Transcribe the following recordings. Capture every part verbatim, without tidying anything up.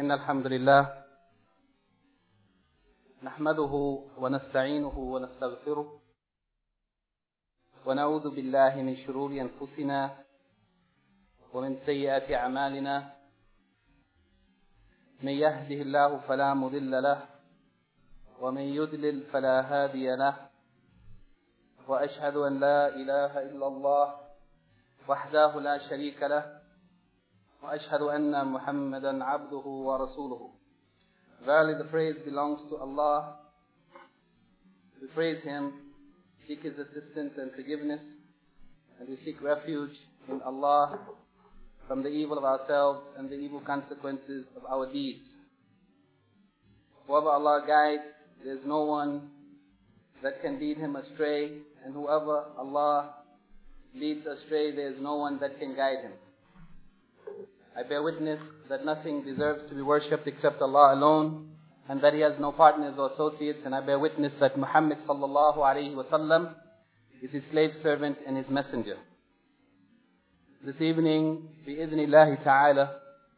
إن الحمد لله نحمده ونستعينه ونستغفره ونعوذ بالله من شرور أنفسنا ومن سيئات أعمالنا من يهده الله فلا مضل له ومن يضلل فلا هادي له وأشهد أن لا إله إلا الله وحده لا شريك له وأشهد أن محمدا عبده ورسوله. Verily the praise belongs to Allah. We praise Him, seek His assistance and forgiveness, and we seek refuge in Allah from the evil of ourselves and the evil consequences of our deeds. Whoever Allah guides, there is no one that can lead him astray, and whoever Allah leads astray, there is no one that can guide him. I bear witness that nothing deserves to be worshipped except Allah alone, and that He has no partners or associates, and I bear witness that Muhammad sallallahu alayhi wa sallam is His slave servant and His messenger. This evening, bi-idhnillahi ta'ala,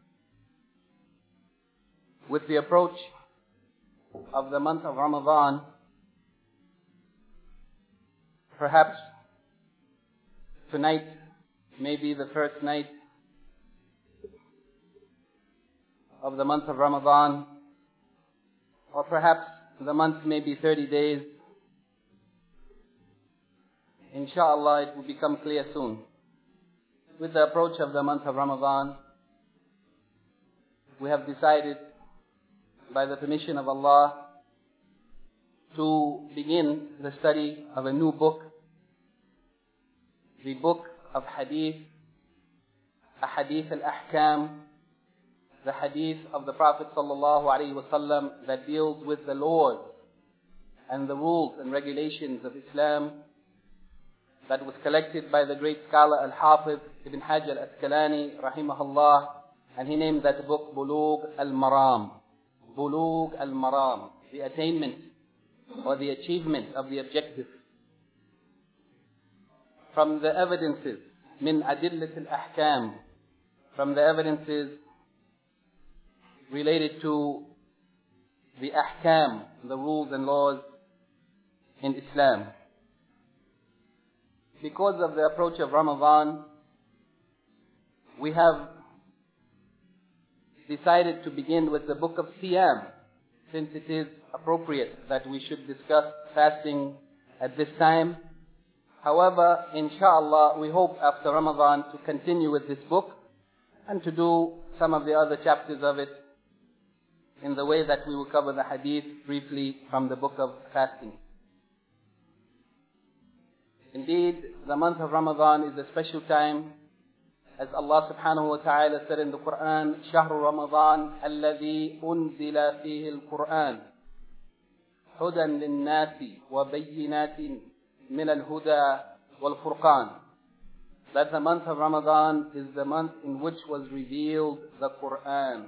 with the approach of the month of Ramadan, perhaps tonight may be the first night of the month of Ramadan, or perhaps the month may be thirty days. Inshallah, it will become clear soon. With the approach of the month of Ramadan, we have decided, by the permission of Allah, to begin the study of a new book, the book of Hadith, Ahadith al-Ahkam, the Hadith of the Prophet sallallahu alaihi wasallam that deals with the laws and the rules and regulations of Islam, that was collected by the great scholar Al-Hafiz Ibn Hajar Al-Asqalani rahimahullah, and he named that book Bulugh al-Maram. Bulugh al-Maram, the attainment or the achievement of the objective. From the evidences, min adillat al-ahkam, from the evidences related to the ahkam, the rules and laws in Islam. Because of the approach of Ramadan, we have decided to begin with the book of Siyam, since it is appropriate that we should discuss fasting at this time. However, inshallah, we hope after Ramadan to continue with this book and to do some of the other chapters of it in the way that we will cover the hadith briefly from the book of fasting. Indeed, the month of Ramadan is a special time, as Allah subhanahu wa ta'ala said in the Quran, شهر رمضان الذي أنزل فيه القرآن هدى للناس وبينات من الهدى والفرقان. That the month of Ramadan is the month in which was revealed the Quran.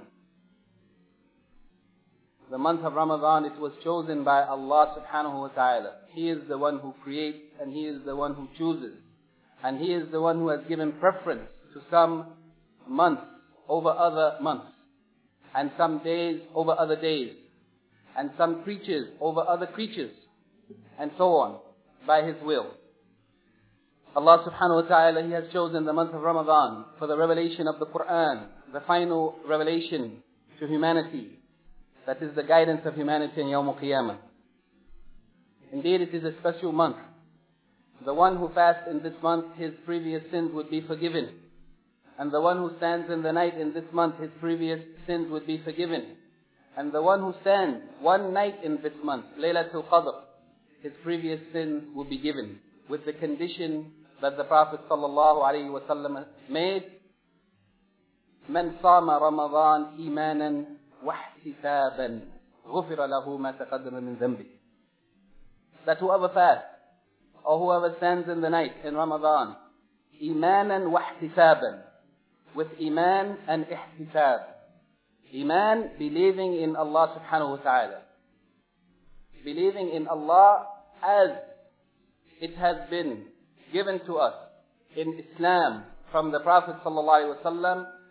The month of Ramadan, it was chosen by Allah subhanahu wa ta'ala. He is the one who creates and He is the one who chooses. And He is the one who has given preference to some months over other months, and some days over other days, and some creatures over other creatures, and so on, by His will. Allah subhanahu wa ta'ala, He has chosen the month of Ramadan for the revelation of the Quran, the final revelation to humanity. That is the guidance of humanity in Yawm al-Qiyamah. Indeed, it is a special month. The one who fasts in this month, his previous sins would be forgiven. And the one who stands in the night in this month, his previous sins would be forgiven. And the one who stands one night in this month, Laylatul Qadr, his previous sins will be given, with the condition that the Prophet sallallahu alaihi wasallam made, Man sama Ramadan imanan واحتسابا غفر له ما تقدم من ذنبه. That whoever fasts or whoever stands in the night in Ramadan, imanan wahtisaban, with iman and ihtisab. Iman, believing in Allah subhanahu wa ta'ala. Believing in Allah as it has been given to us in Islam from the Prophet sallallahu alaihi wasallam,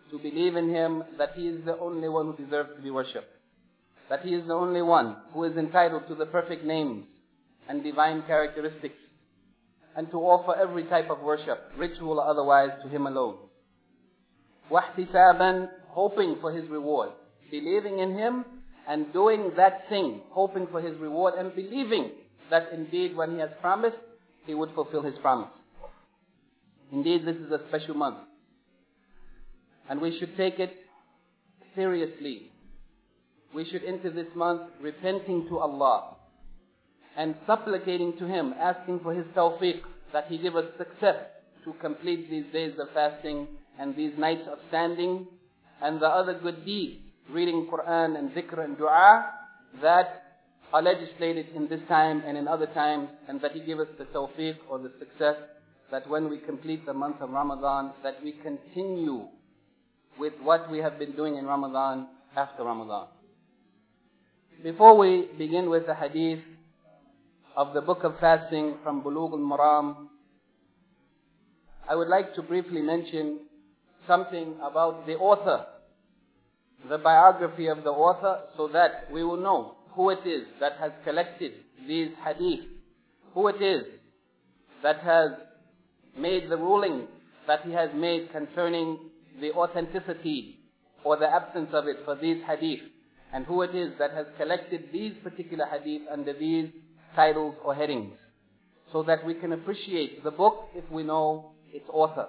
to believe in Him that He is the only one who deserves to be worshipped, that He is the only one who is entitled to the perfect names and divine characteristics, and to offer every type of worship, ritual or otherwise, to Him alone. وَاحْتِسَابًا, hoping for His reward, believing in Him and doing that thing, hoping for His reward and believing that indeed when He has promised, He would fulfill His promise. Indeed, this is a special month, and we should take it seriously. We should enter this month repenting to Allah and supplicating to Him, asking for His tawfiq, that He give us success to complete these days of fasting and these nights of standing and the other good deeds, reading Quran and dhikr and dua, that are legislated in this time and in other times, and that He give us the tawfiq or the success, that when we complete the month of Ramadan, that we continue with what we have been doing in Ramadan after Ramadan. Before we begin with the hadith of the book of fasting from Bulugh al-Maram, I would like to briefly mention something about the author, the biography of the author, so that we will know who it is that has collected these hadith, who it is that has made the ruling that he has made concerning the authenticity or the absence of it for these hadith, and who it is that has collected these particular hadith under these titles or headings, so that we can appreciate the book if we know its author.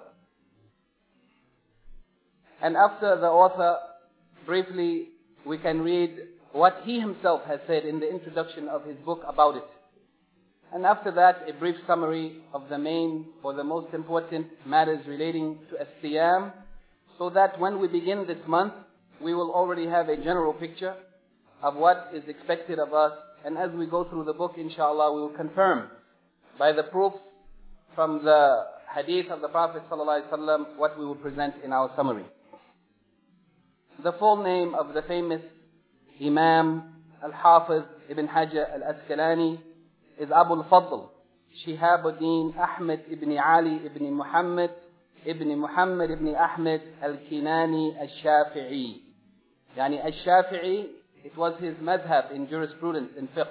And after the author, briefly, we can read what he himself has said in the introduction of his book about it. And after that, a brief summary of the main or the most important matters relating to as-siyam, so that when we begin this month, we will already have a general picture of what is expected of us. And as we go through the book, inshallah, we will confirm by the proofs from the hadith of the Prophet ﷺ what we will present in our summary. The full name of the famous Imam Al-Hafiz Ibn Hajar Al-Asqalani is Abu Al-Fadl Shihabuddin Ahmed Ibn Ali Ibn Muhammad Ibn Muhammad Ibn Ahmed Al-Kinani Al-Shafi'i. Yani Al-Shafi'i, it was his madhab in jurisprudence, in fiqh.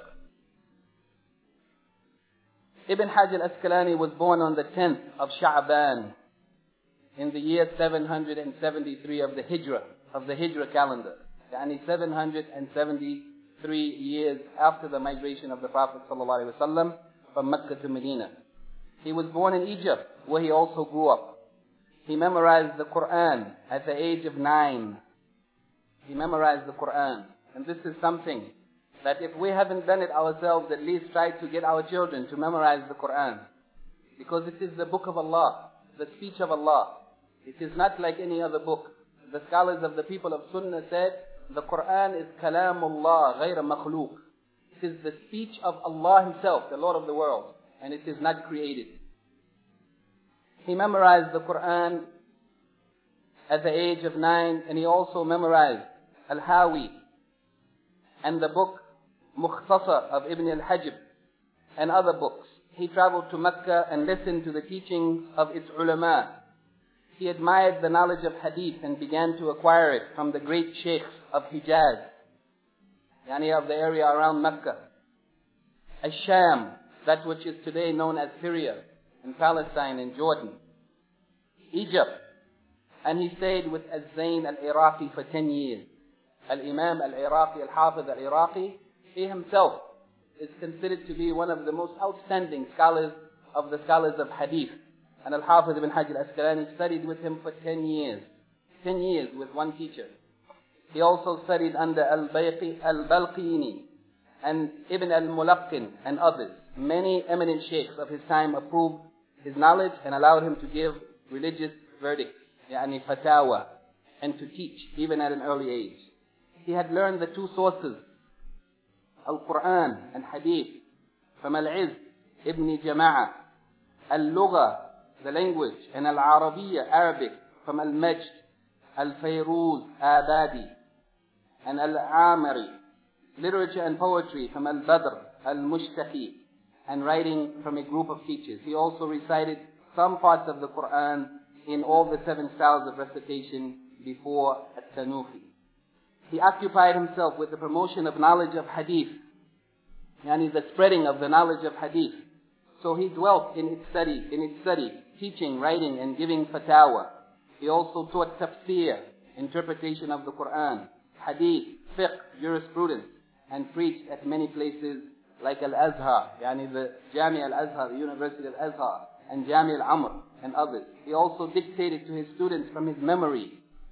Ibn Hajar Al-Asqalani was born on the tenth of Sha'ban in the year seven hundred seventy-three of the Hijrah, of the Hijrah calendar. Yani seven hundred seventy-three years after the migration of the Prophet ﷺ from Mecca to Medina. He was born in Egypt, where he also grew up. He memorized the Quran at the age of nine. He memorized the Quran. And this is something that if we haven't done it ourselves, at least try to get our children to memorize the Quran. Because it is the book of Allah, the speech of Allah. It is not like any other book. The scholars of the people of Sunnah said, the Quran is kalamullah, ghayra makhluq. It is the speech of Allah Himself, the Lord of the world, and it is not created. He memorized the Quran at the age of nine, and he also memorized Al-Hawi and the book Mukhtasar of Ibn al-Hajib and other books. He traveled to Mecca and listened to the teachings of its ulama. He admired the knowledge of hadith and began to acquire it from the great sheikhs of Hijaz, yani of the area around Mecca. Ash-Sham, that which is today known as Syria and Palestine and Jordan. Egypt. And he stayed with Az-Zayn al-Iraqi for ten years. Al-Imam al-Iraqi, Al-Hafiz al-Iraqi, he himself is considered to be one of the most outstanding scholars of the scholars of hadith. And Al-Hafiz ibn Hajar al-Asqalani studied with him for ten years. Ten years with one teacher. He also studied under Al-Bayqi, Al-Balqini and Ibn al-Mulaqqin and others. Many eminent sheikhs of his time approved his knowledge and allowed him to give religious verdicts, yani fatawa, and to teach even at an early age. He had learned the two sources, Al-Quran and Hadith, from Al-Izz ibn Jama'ah, Al-Lugha, the language, and Al-Arabiya, Arabic, from Al-Majd, Al-Fayruz Abadi, and Al-Amari, literature and poetry from Al-Badr, Al-Mushtaqi, and writing from a group of teachers. He also recited some parts of the Quran in all the seven styles of recitation before At-Tanuhi. He occupied himself with the promotion of knowledge of hadith, yani the spreading of the knowledge of hadith. So he dwelt in its study, in its study, teaching, writing, and giving fatwa. He also taught tafsir, interpretation of the Quran, hadith, fiqh, jurisprudence, and preached at many places like Al-Azhar, yani the Jami Al-Azhar, the University of Azhar, and Jami Al-Amr, and others. He also dictated to his students from his memory.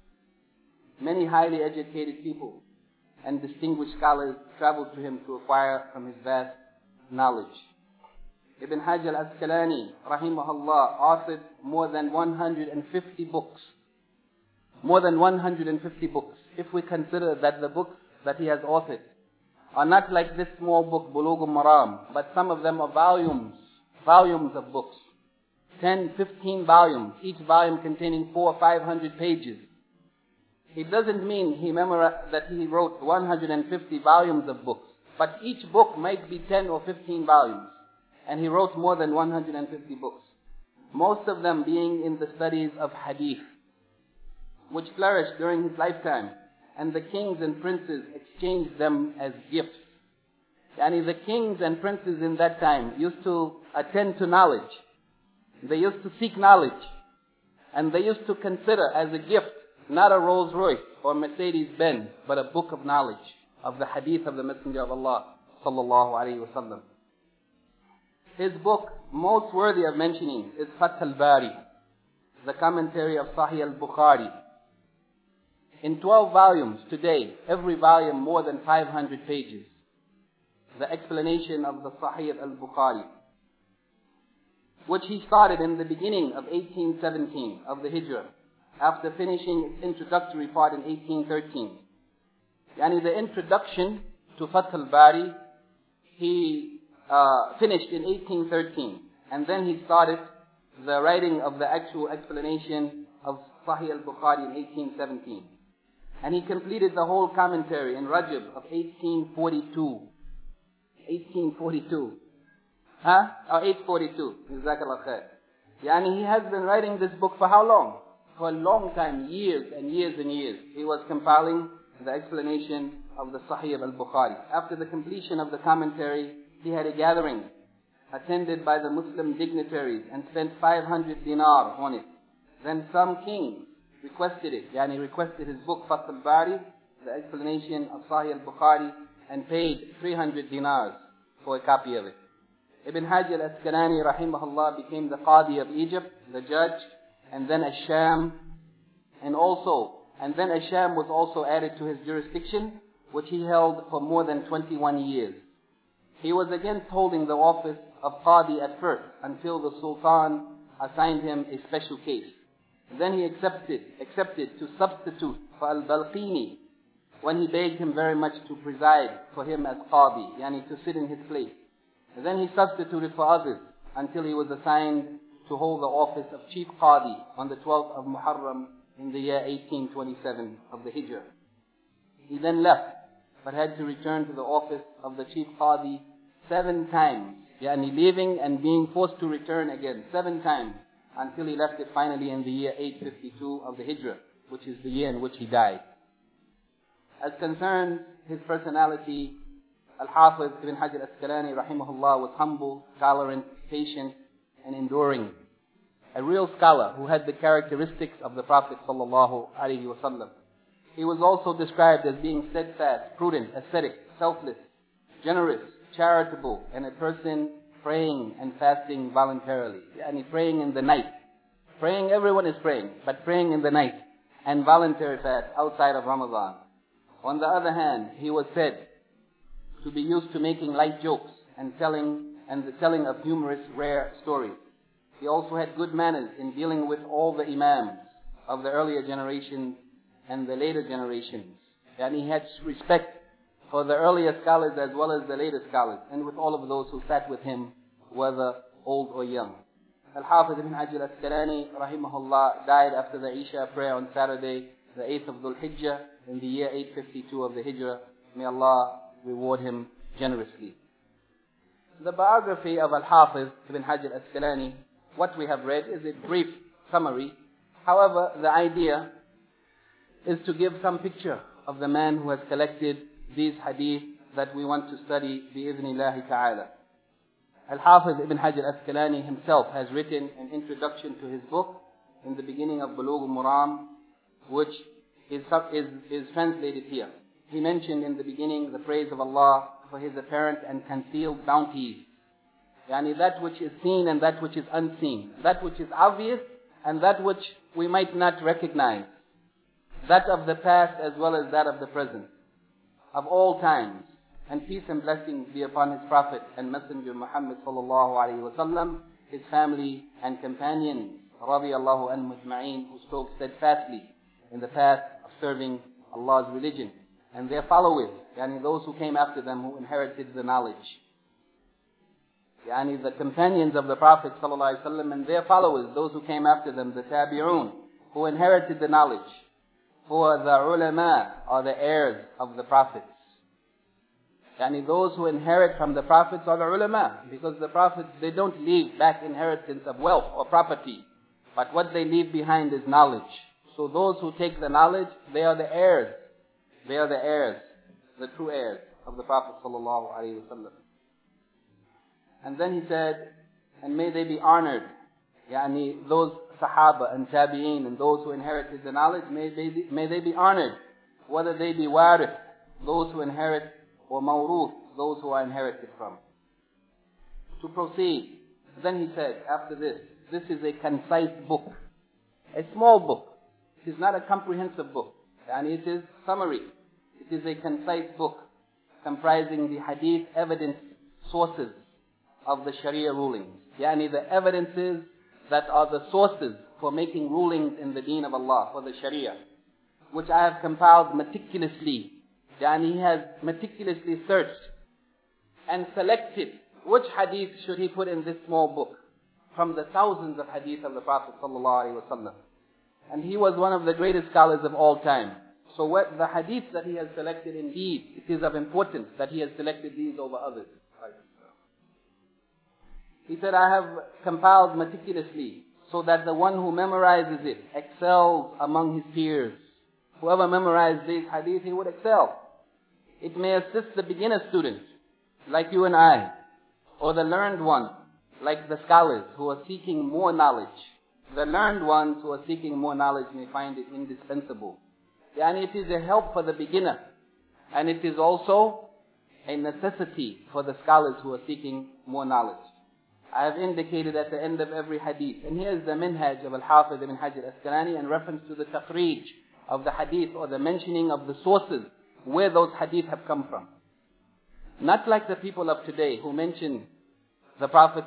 Many highly educated people and distinguished scholars traveled to him to acquire from his vast knowledge. Ibn Hajar al-Asqalani, rahimahullah, authored more than one hundred fifty books. More than one hundred fifty books. If we consider that the books that he has authored are not like this small book, Bulugh al-Maram, but some of them are volumes, volumes of books. ten, fifteen volumes, each volume containing four or five hundred pages. It doesn't mean he memorized that he wrote one hundred fifty volumes of books, but each book might be ten or fifteen volumes. And he wrote more than one hundred fifty books. Most of them being in the studies of hadith, which flourished during his lifetime. And the kings and princes exchanged them as gifts. Yani the kings and princes in that time used to attend to knowledge. They used to seek knowledge. And they used to consider as a gift not a Rolls Royce or Mercedes-Benz, but a book of knowledge of the hadith of the Messenger of Allah sallallahu alayhi wa sallam. His book most worthy of mentioning is Fath al-Bari, the commentary of Sahih al-Bukhari. In twelve volumes today, every volume more than five hundred pages. The explanation of the Sahih al-Bukhari, which he started in the beginning of eighteen seventeen of the Hijrah, after finishing its introductory part in eighteen thirteen. Yani the introduction to Fath al-Bari, he uh, finished in eighteen thirteen. And then he started the writing of the actual explanation of Sahih al-Bukhari in eighteen seventeen. And he completed the whole commentary in Rajab of eighteen forty-two. eighteen forty-two. Huh? Or eight forty-two. Jazakallah khair. Yani he has been writing this book for how long? For a long time, years and years and years. He was compiling the explanation of the Sahih al-Bukhari. After the completion of the commentary, he had a gathering attended by the Muslim dignitaries and spent five hundred dinar on it. Then some king requested it, yani requested his book Fath al-Bari, the explanation of Sahih al-Bukhari, and paid three hundred dinars for a copy of it. Ibn Hajar al-Asqalani rahimahullah became the Qadi of Egypt, the judge, and then Ash-Sham, and also, and then Ash-Sham was also added to his jurisdiction, which he held for more than twenty-one years. He was against holding the office of Qadi at first, until the Sultan assigned him a special case. Then he accepted, accepted to substitute for Al-Balqini, when he begged him very much to preside for him as Qadi, yani to sit in his place. And then he substituted for others, until he was assigned to hold the office of Chief Qadi on the twelfth of Muharram in the year eighteen twenty-seven of the Hijrah. He then left, but had to return to the office of the Chief Qadi seven times, yani leaving and being forced to return again seven times, until he left it finally in the year eight fifty-two of the Hijrah, which is the year in which he died. As concerns his personality, Al-Hafiz Ibn Hajar al-Asqalani rahimahullah was humble, tolerant, patient, and enduring. A real scholar who had the characteristics of the Prophet sallallahu alaihi wasallam. He was also described as being steadfast, prudent, ascetic, selfless, generous, charitable, and a person praying and fasting voluntarily. Yani praying in the night. Praying, everyone is praying, but praying in the night and voluntary fast outside of Ramadan. On the other hand, he was said to be used to making light jokes and telling and the telling of humorous, rare stories. He also had good manners in dealing with all the imams of the earlier generations and the later generations. And he had respect for the earlier scholars as well as the later scholars, and with all of those who sat with him, whether old or young. Al-Hafiz Ibn Hajar al-Asqalani rahimahullah died after the Isha prayer on Saturday, the eighth of Dhul Hijjah, in the year eight fifty-two of the Hijrah. May Allah reward him generously. The biography of Al-Hafiz Ibn Hajar al-Asqalani, what we have read is a brief summary. However, the idea is to give some picture of the man who has collected these hadith that we want to study bi-idhnillahi ta'ala. Al-Hafiz Ibn Hajar Asqalani himself has written an introduction to his book in the beginning of Bulugh al-Maram, which is, is, is translated here. He mentioned in the beginning the praise of Allah for His apparent and concealed bounties. Yani that which is seen and that which is unseen. That which is obvious and that which we might not recognize. That of the past as well as that of the present. Of all times. And peace and blessings be upon His Prophet and Messenger Muhammad sallallahu alayhi wasallam, his family and companions, radiyallahu anhum ajma'een, who spoke steadfastly in the path of serving Allah's religion. And their followers, yani those who came after them, who inherited the knowledge. Yani the companions of the Prophet sallallahu alayhi wasallam and their followers, those who came after them, the tabi'un, who inherited the knowledge. For the ulama are the heirs of the Prophets. Yani those who inherit from the Prophets are the ulama, because the Prophets, they don't leave back inheritance of wealth or property, but what they leave behind is knowledge. So those who take the knowledge, they are the heirs. They are the heirs, the true heirs of the Prophet sallallahu alaihi wasallam. And then he said, and may they be honored, yani those Sahaba and Tabi'een and those who inherited the knowledge, may they be, may they be honored, whether they be warith, those who inherit, or mawruth, those who are inherited from. To proceed, then he said, after this, this is a concise book, a small book. It is not a comprehensive book, and it is summary. It is a concise book comprising the hadith evidence sources of the Sharia rulings. Yani the evidences that are the sources for making rulings in the deen of Allah, for the Sharia, which I have compiled meticulously. Yani he has meticulously searched and selected which hadith should he put in this small book from the thousands of hadith of the Prophet sallallahu alaihi wasallam. And he was one of the greatest scholars of all time. So what the hadith that he has selected, indeed, it is of importance that he has selected these over others. He said, I have compiled meticulously so that the one who memorizes it excels among his peers. Whoever memorized these hadith, he would excel. It may assist the beginner student, like you and I, or the learned one, like the scholars who are seeking more knowledge. The learned ones who are seeking more knowledge may find it indispensable. And it is a help for the beginner. And it is also a necessity for the scholars who are seeking more knowledge. I have indicated at the end of every hadith. And here is the minhaj of Al-Hafiz Ibn Hajar Asqalani in reference to the takhrij of the hadith, or the mentioning of the sources where those hadith have come from. Not like the people of today who mention the Prophet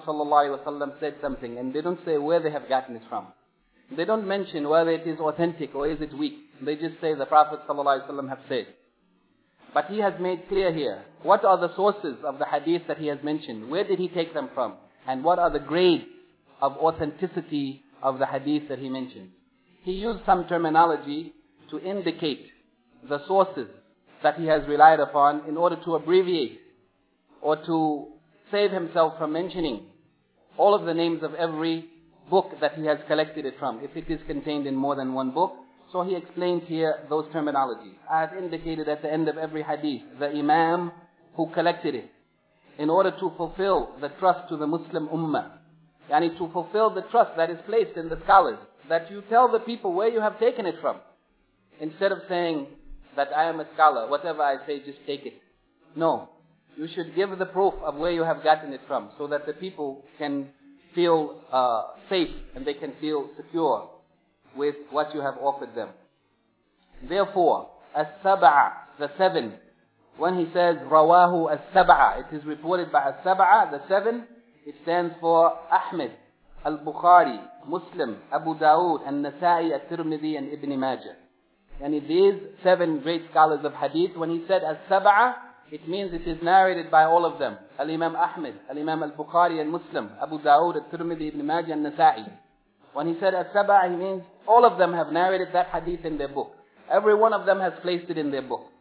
ﷺ said something and they don't say where they have gotten it from. They don't mention whether it is authentic or is it weak. They just say the Prophet ﷺ have said. But he has made clear here, what are the sources of the hadith that he has mentioned? Where did he take them from? And what are the grades of authenticity of the hadith that he mentioned? He used some terminology to indicate the sources that he has relied upon in order to abbreviate or to save himself from mentioning all of the names of every book that he has collected it from, if it is contained in more than one book. So he explains here those terminologies. I have indicated at the end of every hadith the Imam who collected it in order to fulfill the trust to the Muslim Ummah. Yani to fulfill the trust that is placed in the scholars, that you tell the people where you have taken it from. Instead of saying that I am a scholar, whatever I say, just take it. No. You should give the proof of where you have gotten it from, so that the people can feel uh, safe and they can feel secure with what you have offered them. Therefore, as-sab'a, the seven, when he says rawahu as-sab'a, it is reported by as-sab'a, the seven, it stands for Ahmed, Al-Bukhari, Muslim, Abu Dawood, An-Nasa'i, At-Tirmidhi, and Ibn Majah. And these seven great scholars of hadith, when he said as-sab'a, it means it is narrated by all of them. Al-Imam Ahmed, Al-Imam Al-Bukhari and Muslim, Abu Dawood, At-Tirmidhi, Ibn Majah, and Nasa'i. When he said as-sab'a, he means all of them have narrated that hadith in their book. Every one of them has placed it in their book.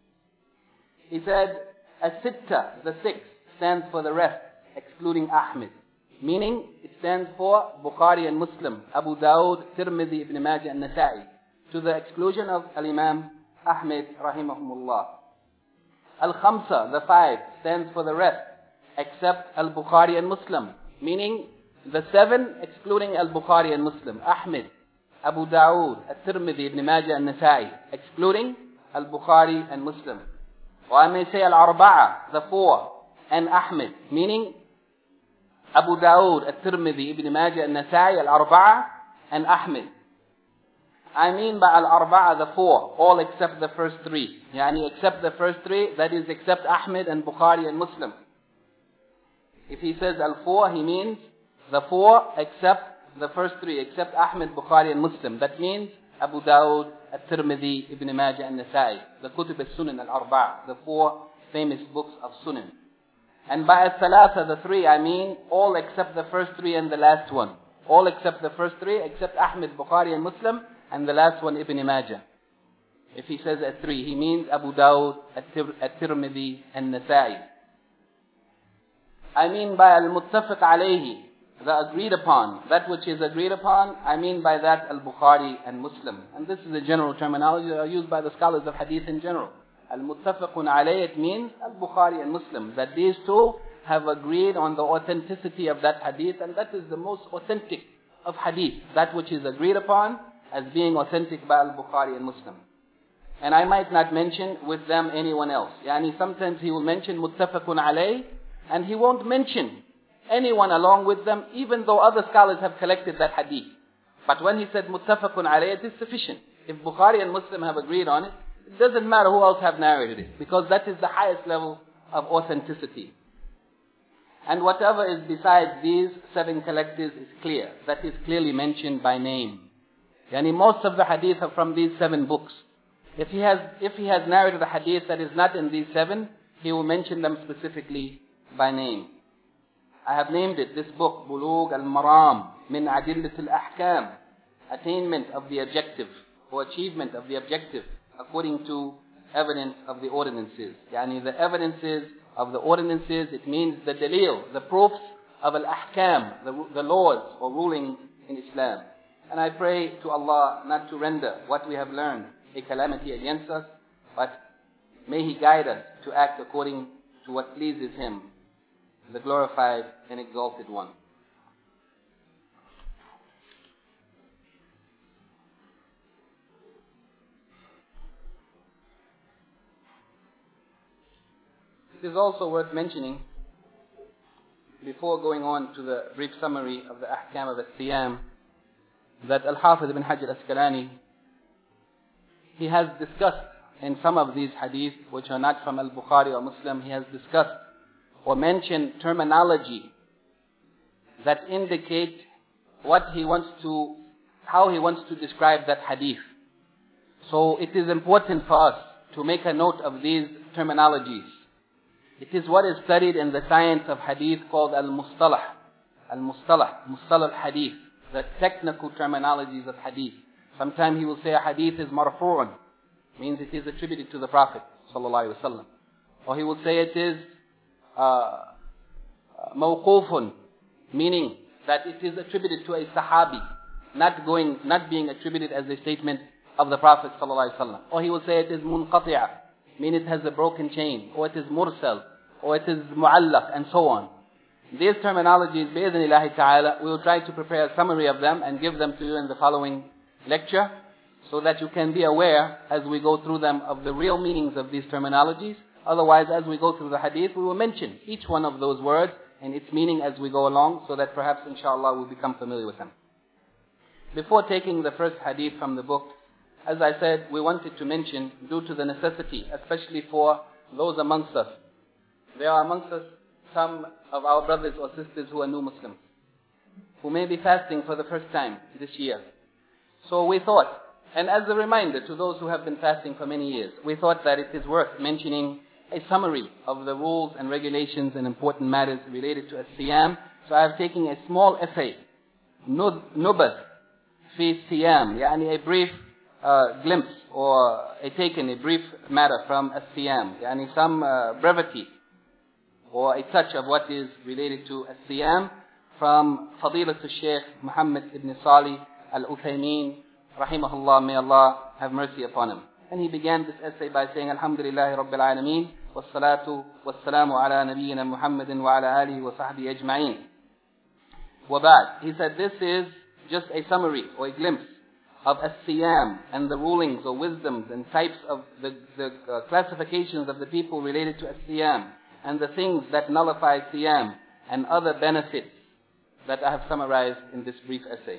He said as-sitta, the six, stands for the rest, excluding Ahmed. Meaning, it stands for Bukhari and Muslim, Abu Dawood, Tirmidhi, Ibn Majah, and Nasa'i. to the exclusion of Al-Imam Ahmed rahimahumullah. Al-Khamsa, the five, stands for the rest, except Al-Bukhari and Muslim, meaning the seven excluding Al-Bukhari and Muslim, Ahmed, Abu Dawood, At-Tirmidhi, Ibn Majah, and Nasa'i, excluding Al-Bukhari and Muslim. Or I may say Al-Arba'a, the four, and Ahmed, meaning Abu Dawood, At-Tirmidhi, Ibn Majah, and Nasa'i, Al-Arba'a, and Ahmed. I mean by Al-Arba'a, the four, all except the first three. Yani except the first three, that is except Ahmed and Bukhari and Muslim. If he says Al-Four, he means the four except the first three, except Ahmed, Bukhari and Muslim. That means Abu Dawood, At-Tirmidhi, Ibn Majah and Nasa'i. The Kutub al-Sunan al-Arba'a, the four famous books of Sunan. And by Al-Thalatha, the three, I mean all except the first three and the last one. All except the first three, except Ahmed, Bukhari and Muslim, and the last one Ibn Majah. If he says at three, he means Abu Dawood, At-Tirmidhi and Nasa'i. I mean by Al-Muttafiq alayhi, the agreed upon, that which is agreed upon, I mean by that Al-Bukhari and Muslim. And this is a general terminology that are used by the scholars of hadith in general. Al-Muttafiqun alayhi, it means Al-Bukhari and Muslim, that these two have agreed on the authenticity of that hadith, and that is the most authentic of hadith, that which is agreed upon as being authentic by Al-Bukhari and Muslim. And I might not mention with them anyone else. Yani sometimes he will mention Muttafaqun alayh, and he won't mention anyone along with them, even though other scholars have collected that hadith. But when he said Muttafaqun alayh, it is sufficient. If Bukhari and Muslim have agreed on it, it doesn't matter who else have narrated it, because that is the highest level of authenticity. And whatever is besides these seven collectives is clear. That is clearly mentioned by name. Yani most of the hadith are from these seven books. If he has, if he has narrated a hadith that is not in these seven, he will mention them specifically by name. I have named it, this book, Bulugh al-Maram, Min Adillat al-Ahkam, attainment of the objective, or achievement of the objective, according to evidence of the ordinances. Yani the evidences of the ordinances, it means the dalil, the proofs of al-ahkam, the, the laws or rulings in Islam. And I pray to Allah not to render what we have learned a calamity against us, but may He guide us to act according to what pleases Him, the glorified and exalted one. It is also worth mentioning, before going on to the brief summary of the ahkam of al-siyam, that Al-Hafiz ibn Hajar al-Asqalani, he has discussed in some of these hadith, which are not from Al-Bukhari or Muslim, he has discussed or mentioned terminology that indicate what he wants to, how he wants to describe that hadith. So it is important for us to make a note of these terminologies. It is what is studied in the science of hadith called Al-Mustalah. Al-Mustalah, Mustalah al-Hadith, the technical terminologies of hadith. Sometimes he will say a hadith is marfu'un, means it is attributed to the Prophet sallallahu alaihi wasallam. Or he will say it is uh, mawqufun, meaning that it is attributed to a sahabi, not going, not being attributed as a statement of the Prophet sallallahu alaihi wasallam. Or he will say it is munqati'a, meaning it has a broken chain, or it is mursal, or it is mu'allaq, and so on. These terminologies, bi'idhnillahi ta'ala, we will try to prepare a summary of them and give them to you in the following lecture, so that you can be aware as we go through them of the real meanings of these terminologies. Otherwise, as we go through the hadith, we will mention each one of those words and its meaning as we go along, so that perhaps inshallah we'll become familiar with them. Before taking the first hadith from the book, as I said, we wanted to mention, due to the necessity, especially for those amongst us, there are amongst us some of our brothers or sisters who are new Muslims, who may be fasting for the first time this year. So we thought, and as a reminder to those who have been fasting for many years, we thought that it is worth mentioning a summary of the rules and regulations and important matters related to as-siyam. So I have taken a small essay, Nubat fi siyam, yani a brief uh, glimpse or a taken, a brief matter from as-siyam, yani some uh, brevity or a touch of what is related to as-siyam from Fadilat al-Shaykh Muhammad ibn Salih Al-Uthaymeen rahimahullah, may Allah have mercy upon him. And he began this essay by saying, Alhamdulillahi Rabbil Alameen, wassalatu wassalamu ala nabiyyina Muhammadin wa ala alihi wa sahbihi ajma'in. Wa ba'd. He said this is just a summary or a glimpse of as-siyam and the rulings or wisdoms and types of the, the uh, classifications of the people related to as-siyam and the things that nullify siyam and other benefits that I have summarized in this brief essay.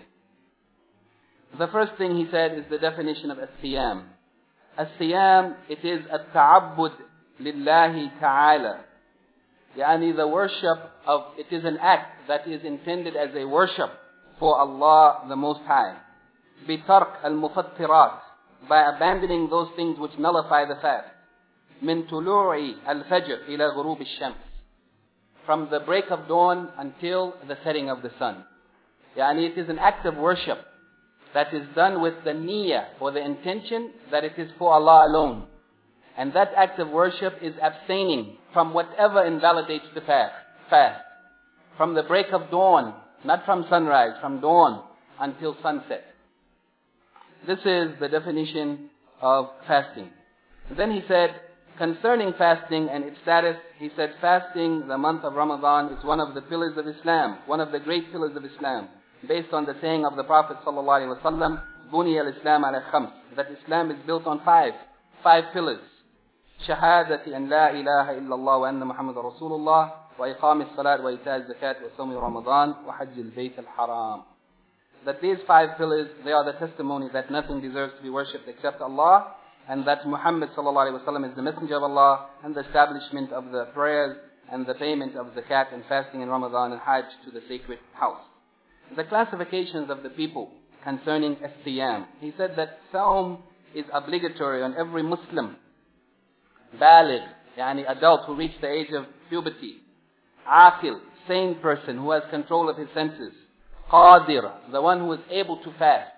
The first thing he said is the definition of as-siyam. As-siyam, it is at-ta'abbud lillahi ta'ala. Yani the worship of, it is an act that is intended as a worship for Allah the Most High. بِتَرْكَ الْمُفَطِّرَاتِ, by abandoning those things which nullify the fast. مِن طُلُوعِ الْفَجْرِ إِلَى غُرُوبِ الشَّمْسِ, from the break of dawn until the setting of the sun. Yani it is an act of worship that is done with the niyyah or the intention that it is for Allah alone. And that act of worship is abstaining from whatever invalidates the fast. Fast. From the break of dawn, not from sunrise, from dawn until sunset. This is the definition of fasting. Then he said, concerning fasting and its status, he said fasting, the month of Ramadan, is one of the pillars of Islam, one of the great pillars of Islam, based on the saying of the Prophet sallallahu alaihi wasallam, "Buniya al-Islam ala khams," that Islam is built on five, five pillars: shahadati an la ilaha illallah wa anna Muhammadan Rasulullah, wa iqam as-salat wa ita az-zakat wa sawm Ramadan wa hajj al-bayt al-haram. That these five pillars, they are the testimony that nothing deserves to be worshipped except Allah, and that Muhammad sallallahu alaihi wasallam is the messenger of Allah, and the establishment of the prayers and the payment of zakat and fasting in Ramadan and hajj to the sacred house. The classifications of the people concerning as-siyam. He said that Sawm is obligatory on every Muslim, baligh, yani adult who reached the age of puberty, aqil, sane person who has control of his senses, qadir, the one who is able to fast,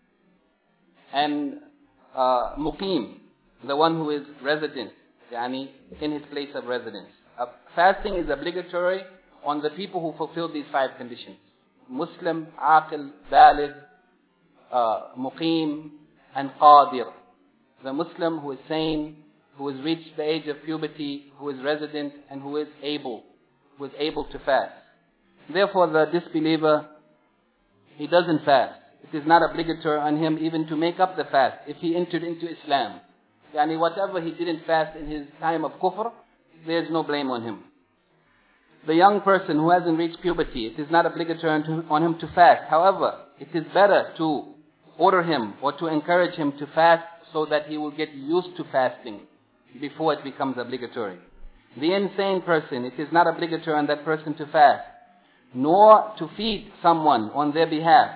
and uh, muqim, the one who is resident, yani in his place of residence. Uh, fasting is obligatory on the people who fulfill these five conditions: Muslim, aqil, baligh, uh, muqim, and qadir. The Muslim who is sane, who has reached the age of puberty, who is resident, and who is able, who is able to fast. Therefore, the disbeliever, he doesn't fast. It is not obligatory on him even to make up the fast if he entered into Islam. Yani whatever he didn't fast in his time of kufr, there is no blame on him. The young person who hasn't reached puberty, it is not obligatory on him to fast. However, it is better to order him or to encourage him to fast so that he will get used to fasting before it becomes obligatory. The insane person, it is not obligatory on that person to fast, nor to feed someone on their behalf,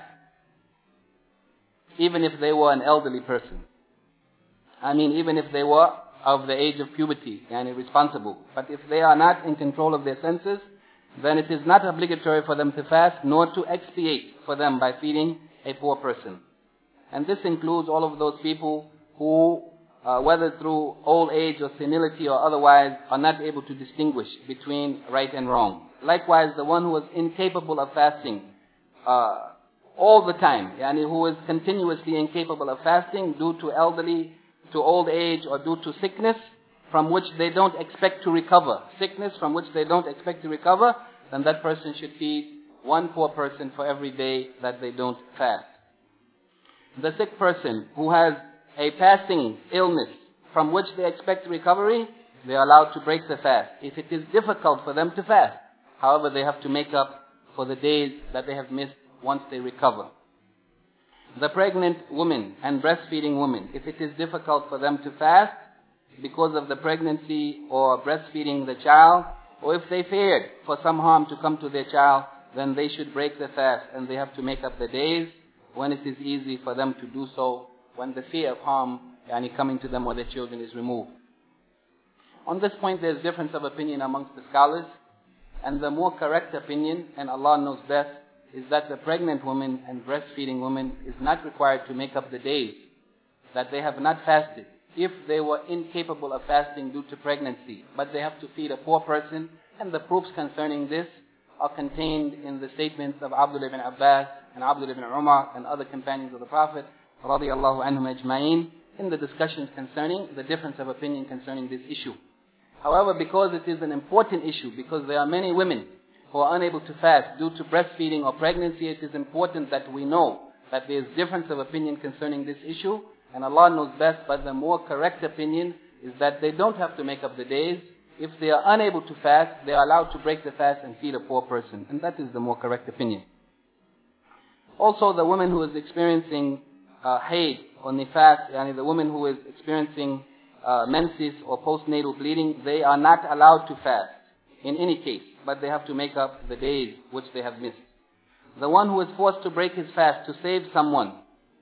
even if they were an elderly person. I mean, even if they were of the age of puberty and irresponsible. But if they are not in control of their senses, then it is not obligatory for them to fast, nor to expiate for them by feeding a poor person. And this includes all of those people who, uh, whether through old age or senility or otherwise, are not able to distinguish between right and wrong. Likewise, the one who is incapable of fasting uh, all the time, yani who is continuously incapable of fasting due to elderly, to old age, or due to sickness from which they don't expect to recover. Sickness from which they don't expect to recover, then that person should feed one poor person for every day that they don't fast. The sick person who has a passing illness from which they expect recovery, they are allowed to break the fast if it is difficult for them to fast. However, they have to make up for the days that they have missed once they recover. The pregnant woman and breastfeeding woman, if it is difficult for them to fast because of the pregnancy or breastfeeding the child, or if they feared for some harm to come to their child, then they should break the fast and they have to make up the days when it is easy for them to do so, when the fear of harm yani, coming to them or their children is removed. On this point, there is difference of opinion amongst the scholars, and the more correct opinion, and Allah knows best, is that the pregnant woman and breastfeeding woman is not required to make up the days that they have not fasted if they were incapable of fasting due to pregnancy, but they have to feed a poor person, and the proofs concerning this are contained in the statements of Abdullah ibn Abbas and Abdullah ibn Umar and other companions of the Prophet radiyallahu anhum ajma'in, in the discussions concerning the difference of opinion concerning this issue. However, because it is an important issue, because there are many women who are unable to fast due to breastfeeding or pregnancy, it is important that we know that there is difference of opinion concerning this issue, and Allah knows best, but the more correct opinion is that they don't have to make up the days. If they are unable to fast, they are allowed to break the fast and feed a poor person, and that is the more correct opinion. Also, the woman who is experiencing uh, haid or nifas, yani the woman who is experiencing uh, menses or postnatal bleeding, they are not allowed to fast in any case, but they have to make up the days which they have missed. The one who is forced to break his fast to save someone,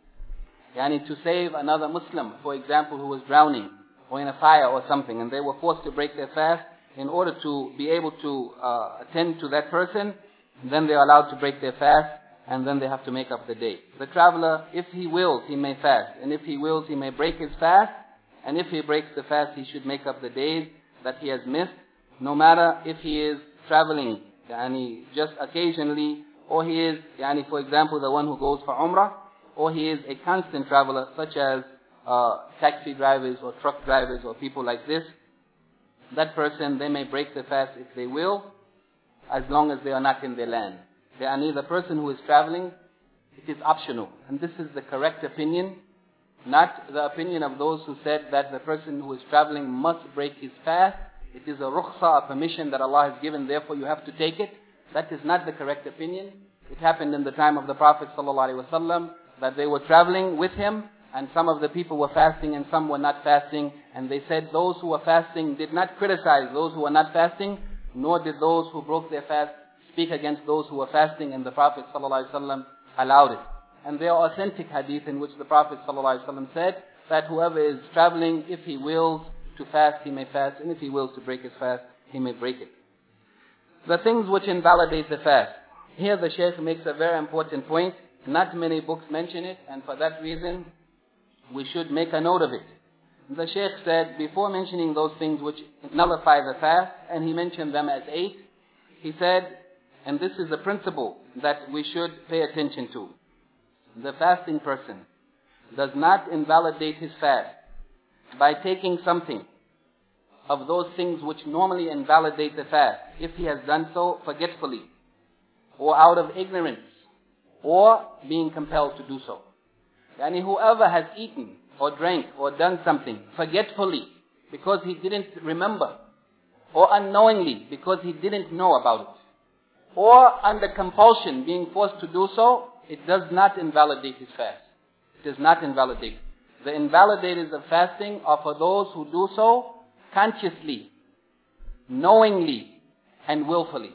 yani to save another Muslim, for example, who was drowning or in a fire or something, and they were forced to break their fast in order to be able to uh, attend to that person, then they are allowed to break their fast, and then they have to make up the day. The traveler, if he wills, he may fast, and if he wills, he may break his fast, and if he breaks the fast, he should make up the days that he has missed, no matter if he is traveling, yani just occasionally, or he is, yani for example, the one who goes for Umrah, or he is a constant traveler, such as uh, taxi drivers or truck drivers or people like this. That person, they may break the fast if they will, as long as they are not in their land. Yani the person who is traveling, it is optional. And this is the correct opinion, not the opinion of those who said that the person who is traveling must break his fast. It is a rukhsa, a permission that Allah has given, therefore you have to take it. That is not the correct opinion. It happened in the time of the Prophet ﷺ that they were traveling with him, and some of the people were fasting and some were not fasting, and they said those who were fasting did not criticize those who were not fasting, nor did those who broke their fast speak against those who were fasting, and the Prophet ﷺ allowed it. And there are authentic hadith in which the Prophet ﷺ said that whoever is traveling, if he wills to fast, he may fast, and if he wills to break his fast, he may break it. The things which invalidate the fast. Here the Shaykh makes a very important point. Not many books mention it, and for that reason, we should make a note of it. The Shaykh said, before mentioning those things which nullify the fast, and he mentioned them as eight, he said, and this is a principle that we should pay attention to. The fasting person does not invalidate his fast by taking something of those things which normally invalidate the fast, if he has done so forgetfully, or out of ignorance, or being compelled to do so. Yani whoever has eaten, or drank, or done something forgetfully, because he didn't remember, or unknowingly, because he didn't know about it, or under compulsion, being forced to do so, it does not invalidate his fast. It does not invalidate. The invalidators of fasting are for those who do so consciously, knowingly, and willfully.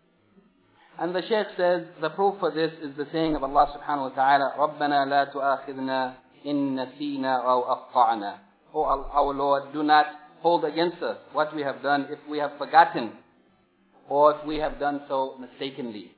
And the Shaykh says, the proof for this is the saying of Allah subhanahu wa ta'ala, رَبَّنَا لَا تُؤَاخِذْنَا إِن نَسِينَا أَوْ أَخْطَعْنَا. O our Lord, do not hold against us what we have done if we have forgotten, or if we have done so mistakenly.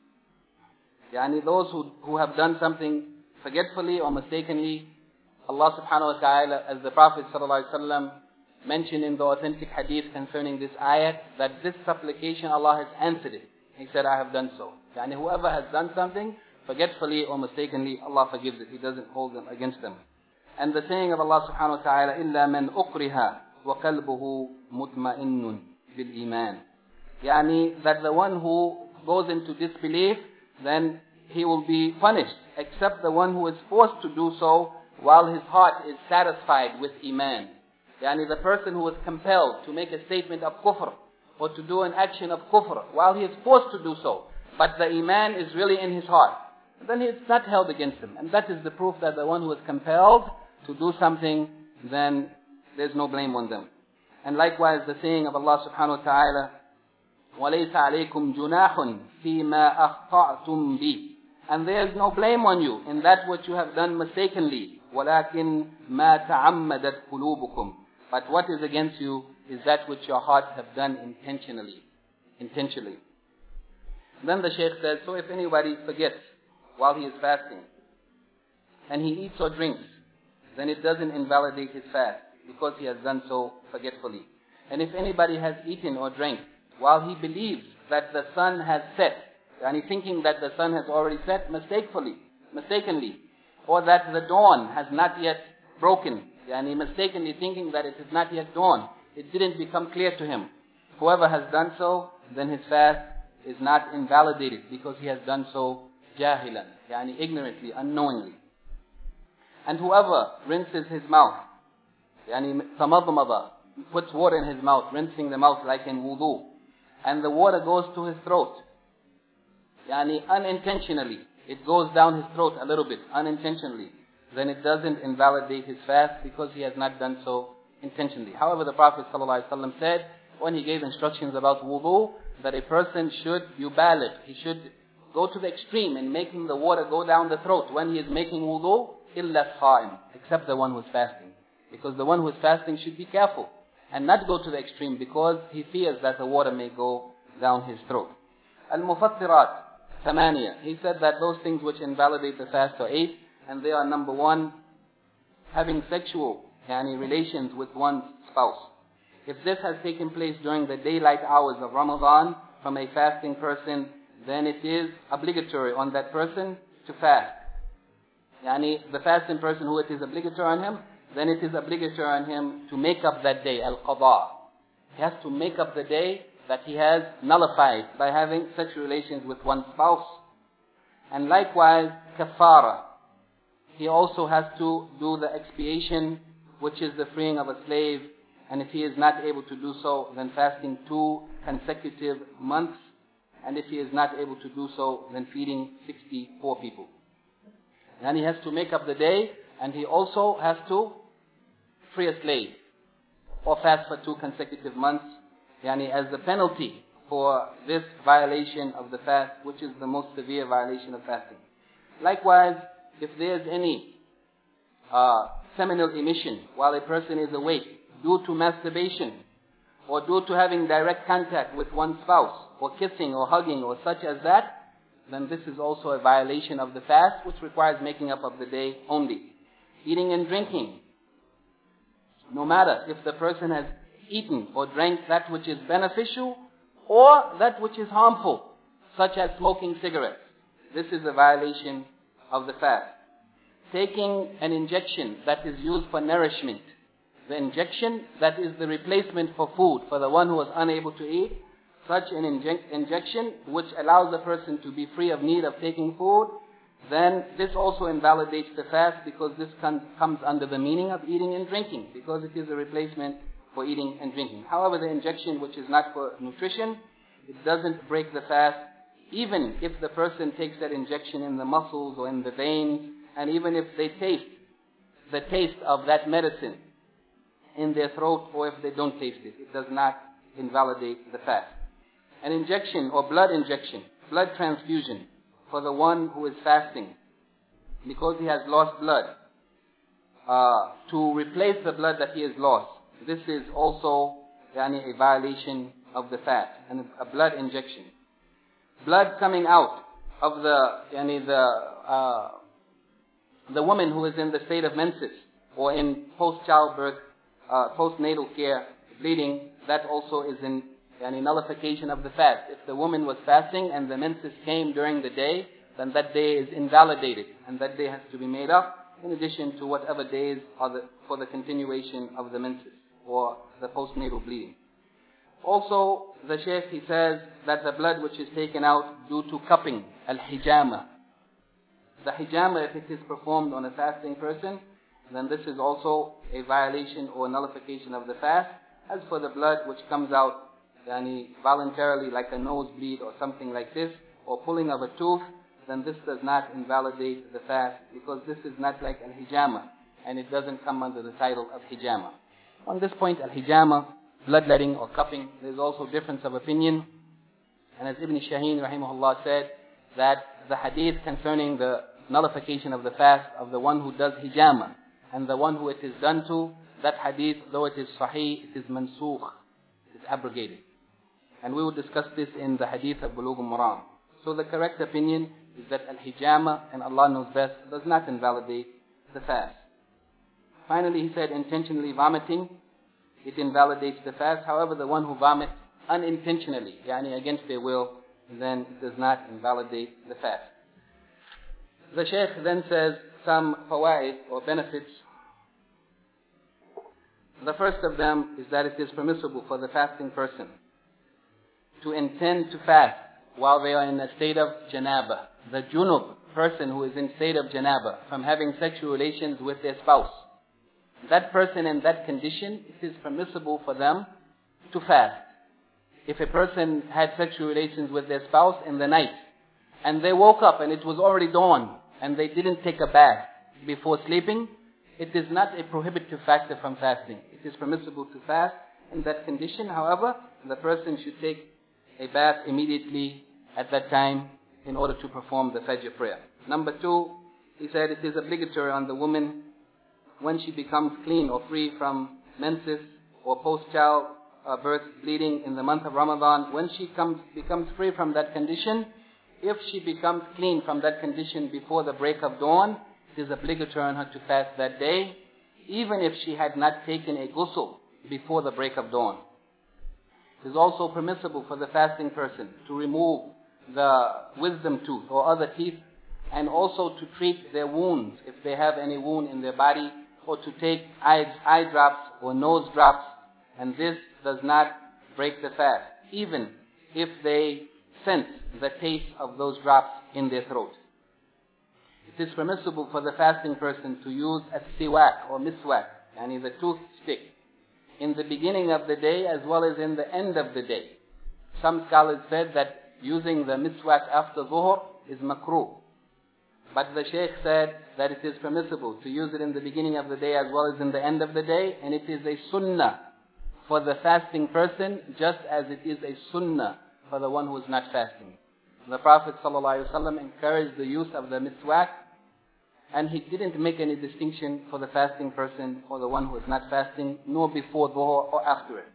Yani those who, who have done something forgetfully or mistakenly, Allah subhanahu wa ta'ala, as the Prophet sallallahu alaihi wasallam mentioned in the authentic hadith concerning this ayat, that this supplication Allah has answered it. He said, I have done so. Yani whoever has done something forgetfully or mistakenly, Allah forgives it. He doesn't hold them against them. And the saying of Allah subhanahu wa ta'ala, إِلَّا مَنْ أُقْرِهَا وَقَلْبُهُ مُطْمَئِنٌ بِالْإِيمَانِ. Yani that the one who goes into disbelief, then he will be punished, except the one who is forced to do so while his heart is satisfied with Iman. Yani the person who is compelled to make a statement of kufr, or to do an action of kufr, while he is forced to do so, but the Iman is really in his heart, then it's not held against him. And that is the proof that the one who is compelled to do something, then there's no blame on them. And likewise the saying of Allah subhanahu wa ta'ala, وَلَيْسَ عَلَيْكُمْ جُنَاحٌ فِي مَا أَخْطَأْتُمْ بِهِ. And there is no blame on you in that which you have done mistakenly. وَلَكِنْ مَا تَعَمَّدَتْ قُلُوبُكُمْ. But what is against you is that which your hearts have done intentionally. Intentionally. Then the Shaykh says, so if anybody forgets while he is fasting, and he eats or drinks, then it doesn't invalidate his fast, because he has done so forgetfully. And if anybody has eaten or drank while he believes that the sun has set, and he's thinking that the sun has already set mistakenly, mistakenly, or that the dawn has not yet broken, yani mistakenly thinking that it is not yet dawn, it didn't become clear to him. Whoever has done so, then his fast is not invalidated because he has done so jahilan, yani ignorantly, unknowingly. And whoever rinses his mouth, yani tamadmada, puts water in his mouth, rinsing the mouth like in wudu, and the water goes to his throat, yani unintentionally, it goes down his throat a little bit, unintentionally, then it doesn't invalidate his fast because he has not done so intentionally. However, the Prophet ﷺ said, when he gave instructions about wudu, that a person should yubaligh, he should go to the extreme in making the water go down the throat when he is making wudu, illa as-sa'im, except the one who is fasting. Because the one who is fasting should be careful and not go to the extreme because he fears that the water may go down his throat. Al-mufattirat, thamaniya. He said that those things which invalidate the fast are eight, and they are: number one, having sexual yani, relations with one's spouse. If this has taken place during the daylight hours of Ramadan from a fasting person, then it is obligatory on that person to fast. Yani, the fasting person who it is obligatory on him, then it is obligatory on him to make up that day, al-qada. He has to make up the day that he has nullified by having sexual relations with one's spouse. And likewise, kafara. He also has to do the expiation, which is the freeing of a slave. And if he is not able to do so, then fasting two consecutive months. And if he is not able to do so, then feeding sixty-four people. And he has to make up the day, and he also has to free a slave, or fast for two consecutive months, yani as the penalty for this violation of the fast, which is the most severe violation of fasting. Likewise, if there is any uh, seminal emission while a person is awake, due to masturbation, or due to having direct contact with one's spouse, or kissing or hugging or such as that, then this is also a violation of the fast, which requires making up of the day only. Eating and drinking. No matter if the person has eaten or drank that which is beneficial or that which is harmful, such as smoking cigarettes, this is a violation of the fast. Taking an injection that is used for nourishment, the injection that is the replacement for food for the one who is unable to eat, such an inject, injection which allows the person to be free of need of taking food, then this also invalidates the fast because this com- comes under the meaning of eating and drinking, because it is a replacement for eating and drinking. However, the injection which is not for nutrition, it doesn't break the fast, even if the person takes that injection in the muscles or in the veins, and even if they taste the taste of that medicine in their throat, or if they don't taste it, it does not invalidate the fast. An injection or blood injection, blood transfusion for the one who is fasting, because he has lost blood, uh, to replace the blood that he has lost. This is also yani, a violation of the fast, and a blood injection. Blood coming out of the yani, the uh, the woman who is in the state of menses or in post-childbirth, uh, postnatal care, bleeding, that also is in yani, nullification of the fast. If the woman was fasting and the menses came during the day, then that day is invalidated, and that day has to be made up in addition to whatever days are the, for the continuation of the menses or the postnatal bleeding. Also, the Shaykh, he says that the blood which is taken out due to cupping, al-hijama. The hijama, if it is performed on a fasting person, then this is also a violation or nullification of the fast. As for the blood which comes out yani, voluntarily, like a nosebleed or something like this, or pulling of a tooth, then this does not invalidate the fast, because this is not like al-hijama, and it doesn't come under the title of hijama. On this point, al-hijama, bloodletting or cupping, there is also difference of opinion. And as Ibn Shaheen rahimahullah said, that the hadith concerning the nullification of the fast of the one who does hijama and the one who it is done to, that hadith, though it is sahih, it is mansukh, it is abrogated. And we will discuss this in the hadith of Bulugh al-Maram. So the correct opinion is that al-hijama, and Allah knows best, does not invalidate the fast. Finally, he said intentionally vomiting, it invalidates the fast. However, the one who vomits unintentionally, yani against their will, then it does not invalidate the fast. The Shaykh then says, some fawaid or benefits. The first of them is that it is permissible for the fasting person to intend to fast while they are in a state of janaba. The junub person who is in state of janaba from having sexual relations with their spouse. That person in that condition, it is permissible for them to fast. If a person had sexual relations with their spouse in the night and they woke up and it was already dawn and they didn't take a bath before sleeping, it is not a prohibitive factor from fasting. It is permissible to fast in that condition. However, the person should take a bath immediately at that time in order to perform the Fajr prayer. Number two, he said it is obligatory on the woman when she becomes clean or free from menses or post-child uh, birth bleeding in the month of Ramadan. When she comes, becomes free from that condition, if she becomes clean from that condition before the break of dawn, it is obligatory on her to fast that day, even if she had not taken a ghusl before the break of dawn. It is also permissible for the fasting person to remove the wisdom tooth or other teeth, and also to treat their wounds if they have any wound in their body, or to take eye, eye drops or nose drops, and this does not break the fast, even if they sense the taste of those drops in their throat. It is permissible for the fasting person to use a siwak or miswak, yani the toothstick, in the beginning of the day as well as in the end of the day. Some scholars said that using the miswak after zuhr is makruh. But the Shaykh said that it is permissible to use it in the beginning of the day as well as in the end of the day, and it is a sunnah for the fasting person just as it is a sunnah for the one who is not fasting. The Prophet ﷺ encouraged the use of the miswak, and he didn't make any distinction for the fasting person or the one who is not fasting, nor before dhuhr or after it.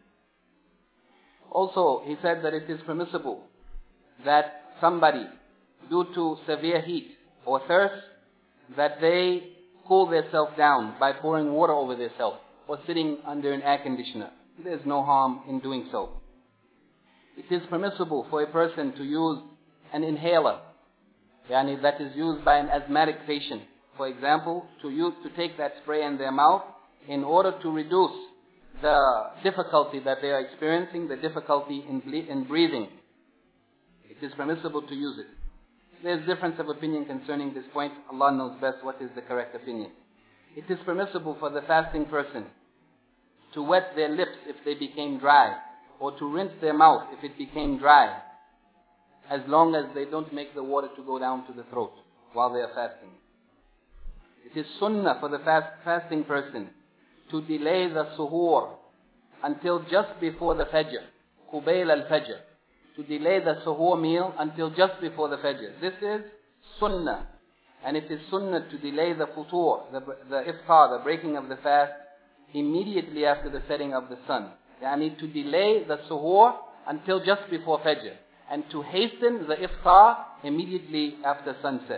Also, he said that it is permissible that somebody, due to severe heat or thirst, that they cool themselves down by pouring water over themselves or sitting under an air conditioner. There is no harm in doing so. It is permissible for a person to use an inhaler, yani that is used by an asthmatic patient, for example, to use to take that spray in their mouth in order to reduce the difficulty that they are experiencing, the difficulty in, ble- in breathing. It is permissible to use it. There is difference of opinion concerning this point. Allah knows best what is the correct opinion. It is permissible for the fasting person to wet their lips if they became dry, or to rinse their mouth if it became dry, as long as they don't make the water to go down to the throat while they are fasting. It is sunnah for the fast, fasting person to delay the suhoor until just before the fajr, qubayl al-fajr, to delay the suhoor meal until just before the fajr. This is sunnah, and it is sunnah to delay the futur, the, the iftar, the breaking of the fast, immediately after the setting of the sun. Yani to delay the suhoor until just before fajr, and to hasten the iftar immediately after sunset.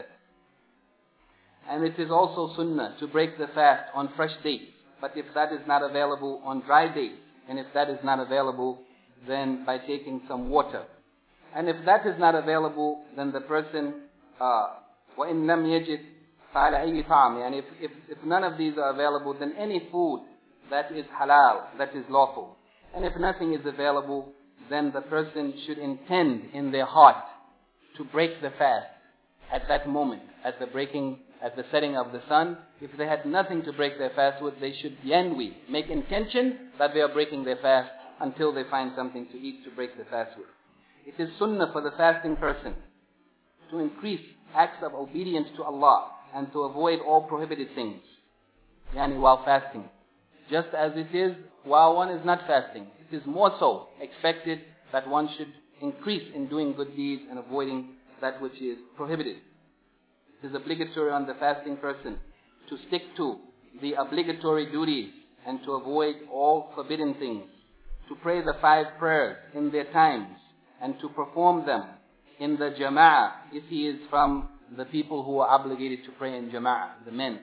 And it is also sunnah to break the fast on fresh dates, but if that is not available, on dry dates, and if that is not available, then by taking some water. And if that is not available, then the person, uh, وَإِن لَمْ يَجِدْ فَعَلَى أَيِّ طَعْمٍ, yani if, if, if none of these are available, then any food that is halal, that is lawful. And if nothing is available, then the person should intend in their heart to break the fast at that moment, at the breaking, at the setting of the sun. If they had nothing to break their fast with, they should yanwi, make intention that they are breaking their fast until they find something to eat to break the fast with. It is sunnah for the fasting person to increase acts of obedience to Allah and to avoid all prohibited things, yani while fasting. Just as it is while one is not fasting, it is more so expected that one should increase in doing good deeds and avoiding that which is prohibited. It is obligatory on the fasting person to stick to the obligatory duties and to avoid all forbidden things, to pray the five prayers in their times and to perform them in the jama'ah if he is from the people who are obligated to pray in jama'ah, the men.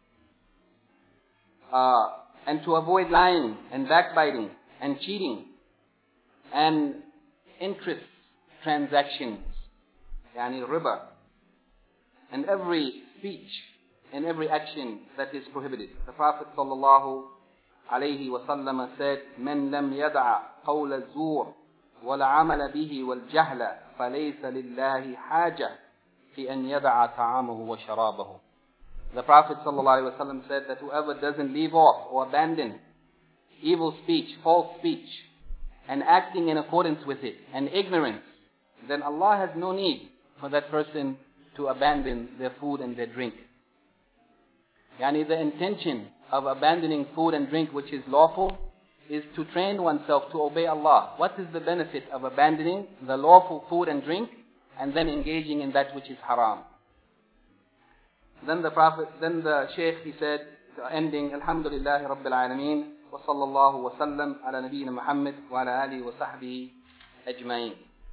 Uh, and to avoid lying and backbiting and cheating and interest transactions, yani riba, and every speech in every action that is prohibited. The Prophet sallallahu alayhi wa sallam said, "من لم يدع قول الزور والعمل به والجهل فليس لله حاجة في أن يدع طعامه وشرابه." The Prophet ﷺ said that whoever doesn't leave off or abandon evil speech, false speech, and acting in accordance with it, and ignorance, then Allah has no need for that person to abandon their food and their drink. Yani the intention of abandoning food and drink which is lawful is to train oneself to obey Allah. What is the benefit of abandoning the lawful food and drink and then engaging in that which is haram? Then the Prophet, then the Shaykh, he said, ending, Alhamdulillahi Rabbil Alameen, wa sallallahu wa sallam ala nabiyyina Muhammad wa ala alihi wa sahbihi ajma'in.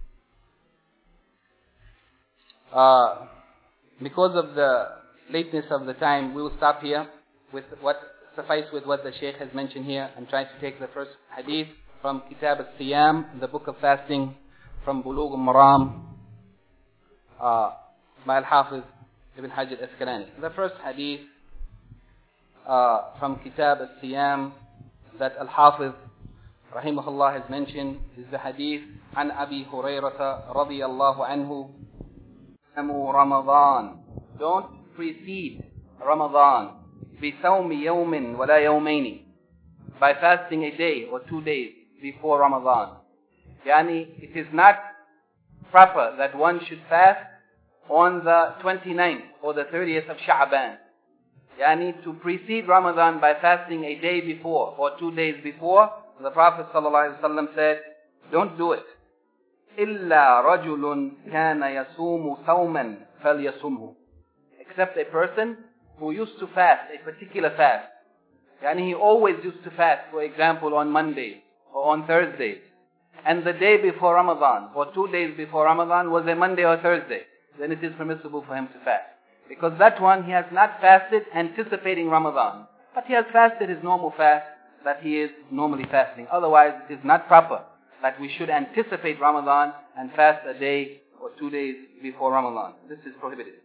Uh, because of the lateness of the time, we will stop here with what suffice with what the Shaykh has mentioned here and try to take the first hadith from Kitab al-Siyam, the book of fasting, from Bulugh al-Maram, uh, by Al-Hafiz Ibn Hajar al-Asqalani. The first hadith uh, from Kitab al-Siyam that Al-Hafiz rahimahullah has mentioned is the hadith an Abi Hurayrata radiyallahu anhu, Ramadan. Don't precede Ramadan بِصَوْمِ يَوْمٍ وَلَا يَوْمَيْنِ, by fasting a day or two days before Ramadan. Yani, it is not proper that one should fast on the twenty-ninth or the thirtieth of Sha'ban. Yani, to precede Ramadan by fasting a day before or two days before, the Prophet ﷺ said, don't do it. إِلَّا رَجُلٌ كَانَ يَصُومُ صَوْمًا فَلْيَصُمْهُ, except a person who used to fast a particular fast. Yani he always used to fast, for example, on Mondays or on Thursdays. And the day before Ramadan or two days before Ramadan was a Monday or Thursday. Then it is permissible for him to fast. Because that one, he has not fasted anticipating Ramadan. But he has fasted his normal fast that he is normally fasting. Otherwise, it is not proper that we should anticipate Ramadan and fast a day or two days before Ramadan. This is prohibited.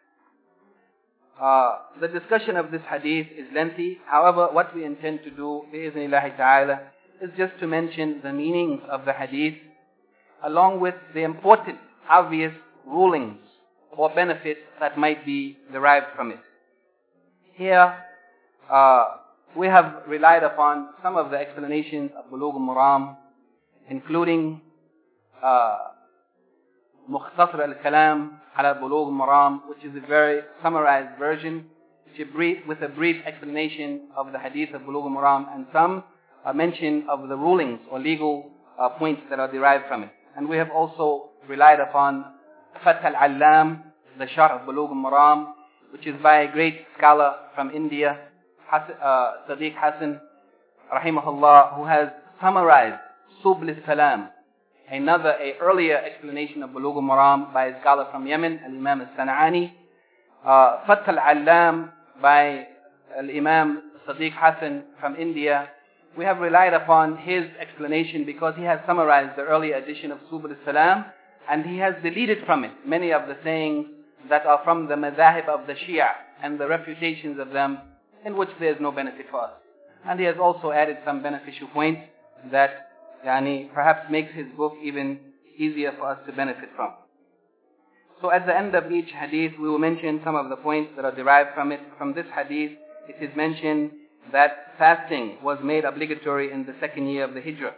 Uh, the discussion of this hadith is lengthy. However, what we intend to do, bi'iznillahi ta'ala, is just to mention the meanings of the hadith along with the important, obvious rulings or benefits that might be derived from it. Here, uh, we have relied upon some of the explanations of Bulugh al-Maram, including uh, Mukhtasar al-Kalam ala Bulugh al-Maram, which is a very summarized version, which is brief, with a brief explanation of the hadith of Bulugh al-Maram and some uh, mention of the rulings or legal uh, points that are derived from it. And we have also relied upon Fath al-Allam, the Sharh of Bulugh al-Maram, which is by a great scholar from India, Has, uh, Sadiq Hassan, rahimahullah, who has summarized Subul al-Salam, another, a earlier explanation of Bulugh al-Maram by a scholar from Yemen, Al-Imam al-San'ani. Uh, Fath al-Allam by Al-Imam Sadiq Hassan from India. We have relied upon his explanation because he has summarized the earlier edition of Subul al-Salam, and he has deleted from it many of the sayings that are from the madhahib of the Shia and the refutations of them, in which there is no benefit for us. And he has also added some beneficial points that Yani, perhaps makes his book even easier for us to benefit from. So at the end of each hadith, we will mention some of the points that are derived from it. From this hadith, it is mentioned that fasting was made obligatory in the second year of the Hijrah.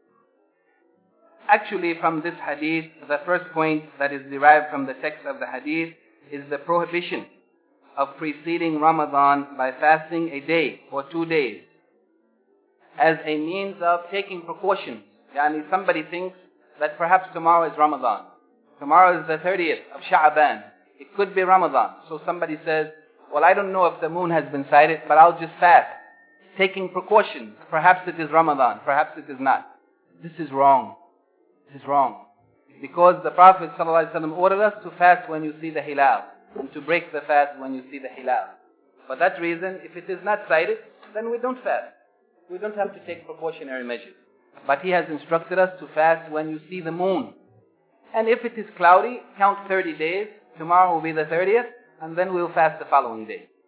Actually, from this hadith, the first point that is derived from the text of the hadith is the prohibition of preceding Ramadan by fasting a day or two days, as a means of taking precautions. Yani somebody thinks that perhaps tomorrow is Ramadan. Tomorrow is the thirtieth of Sha'ban. It could be Ramadan. So somebody says, well, I don't know if the moon has been sighted, but I'll just fast. Taking precautions. Perhaps it is Ramadan. Perhaps it is not. This is wrong. This is wrong. Because the Prophet ﷺ ordered us to fast when you see the hilal, and to break the fast when you see the hilal. For that reason, if it is not sighted, then we don't fast. We don't have to take precautionary measures. But he has instructed us to fast when you see the moon. And if it is cloudy, count thirty days. Tomorrow will be the thirtieth, and then we'll fast the following day.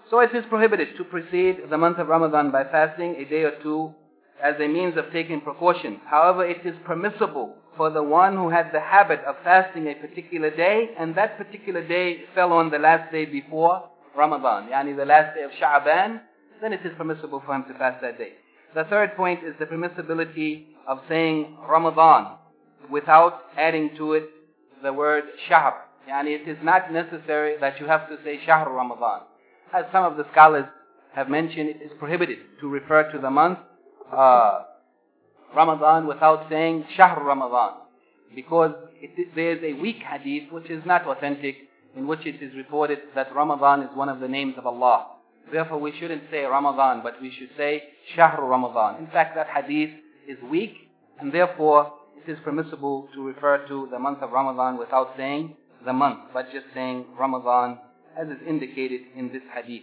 So it is prohibited to precede the month of Ramadan by fasting a day or two as a means of taking precautions. However, it is permissible for the one who had the habit of fasting a particular day, and that particular day fell on the last day before Ramadan, yani the last day of Sha'ban, then it is permissible for him to fast that day. The third point is the permissibility of saying Ramadan without adding to it the word Shahr. Yani it is not necessary that you have to say Shahr Ramadan. As some of the scholars have mentioned, it is prohibited to refer to the month uh, Ramadan without saying Shahr Ramadan, because it, there is a weak hadith which is not authentic, in which it is reported that Ramadan is one of the names of Allah. Therefore, we shouldn't say Ramadan, but we should say Shahr Ramadan. In fact, that hadith is weak, and therefore it is permissible to refer to the month of Ramadan without saying the month, but just saying Ramadan as is indicated in this hadith.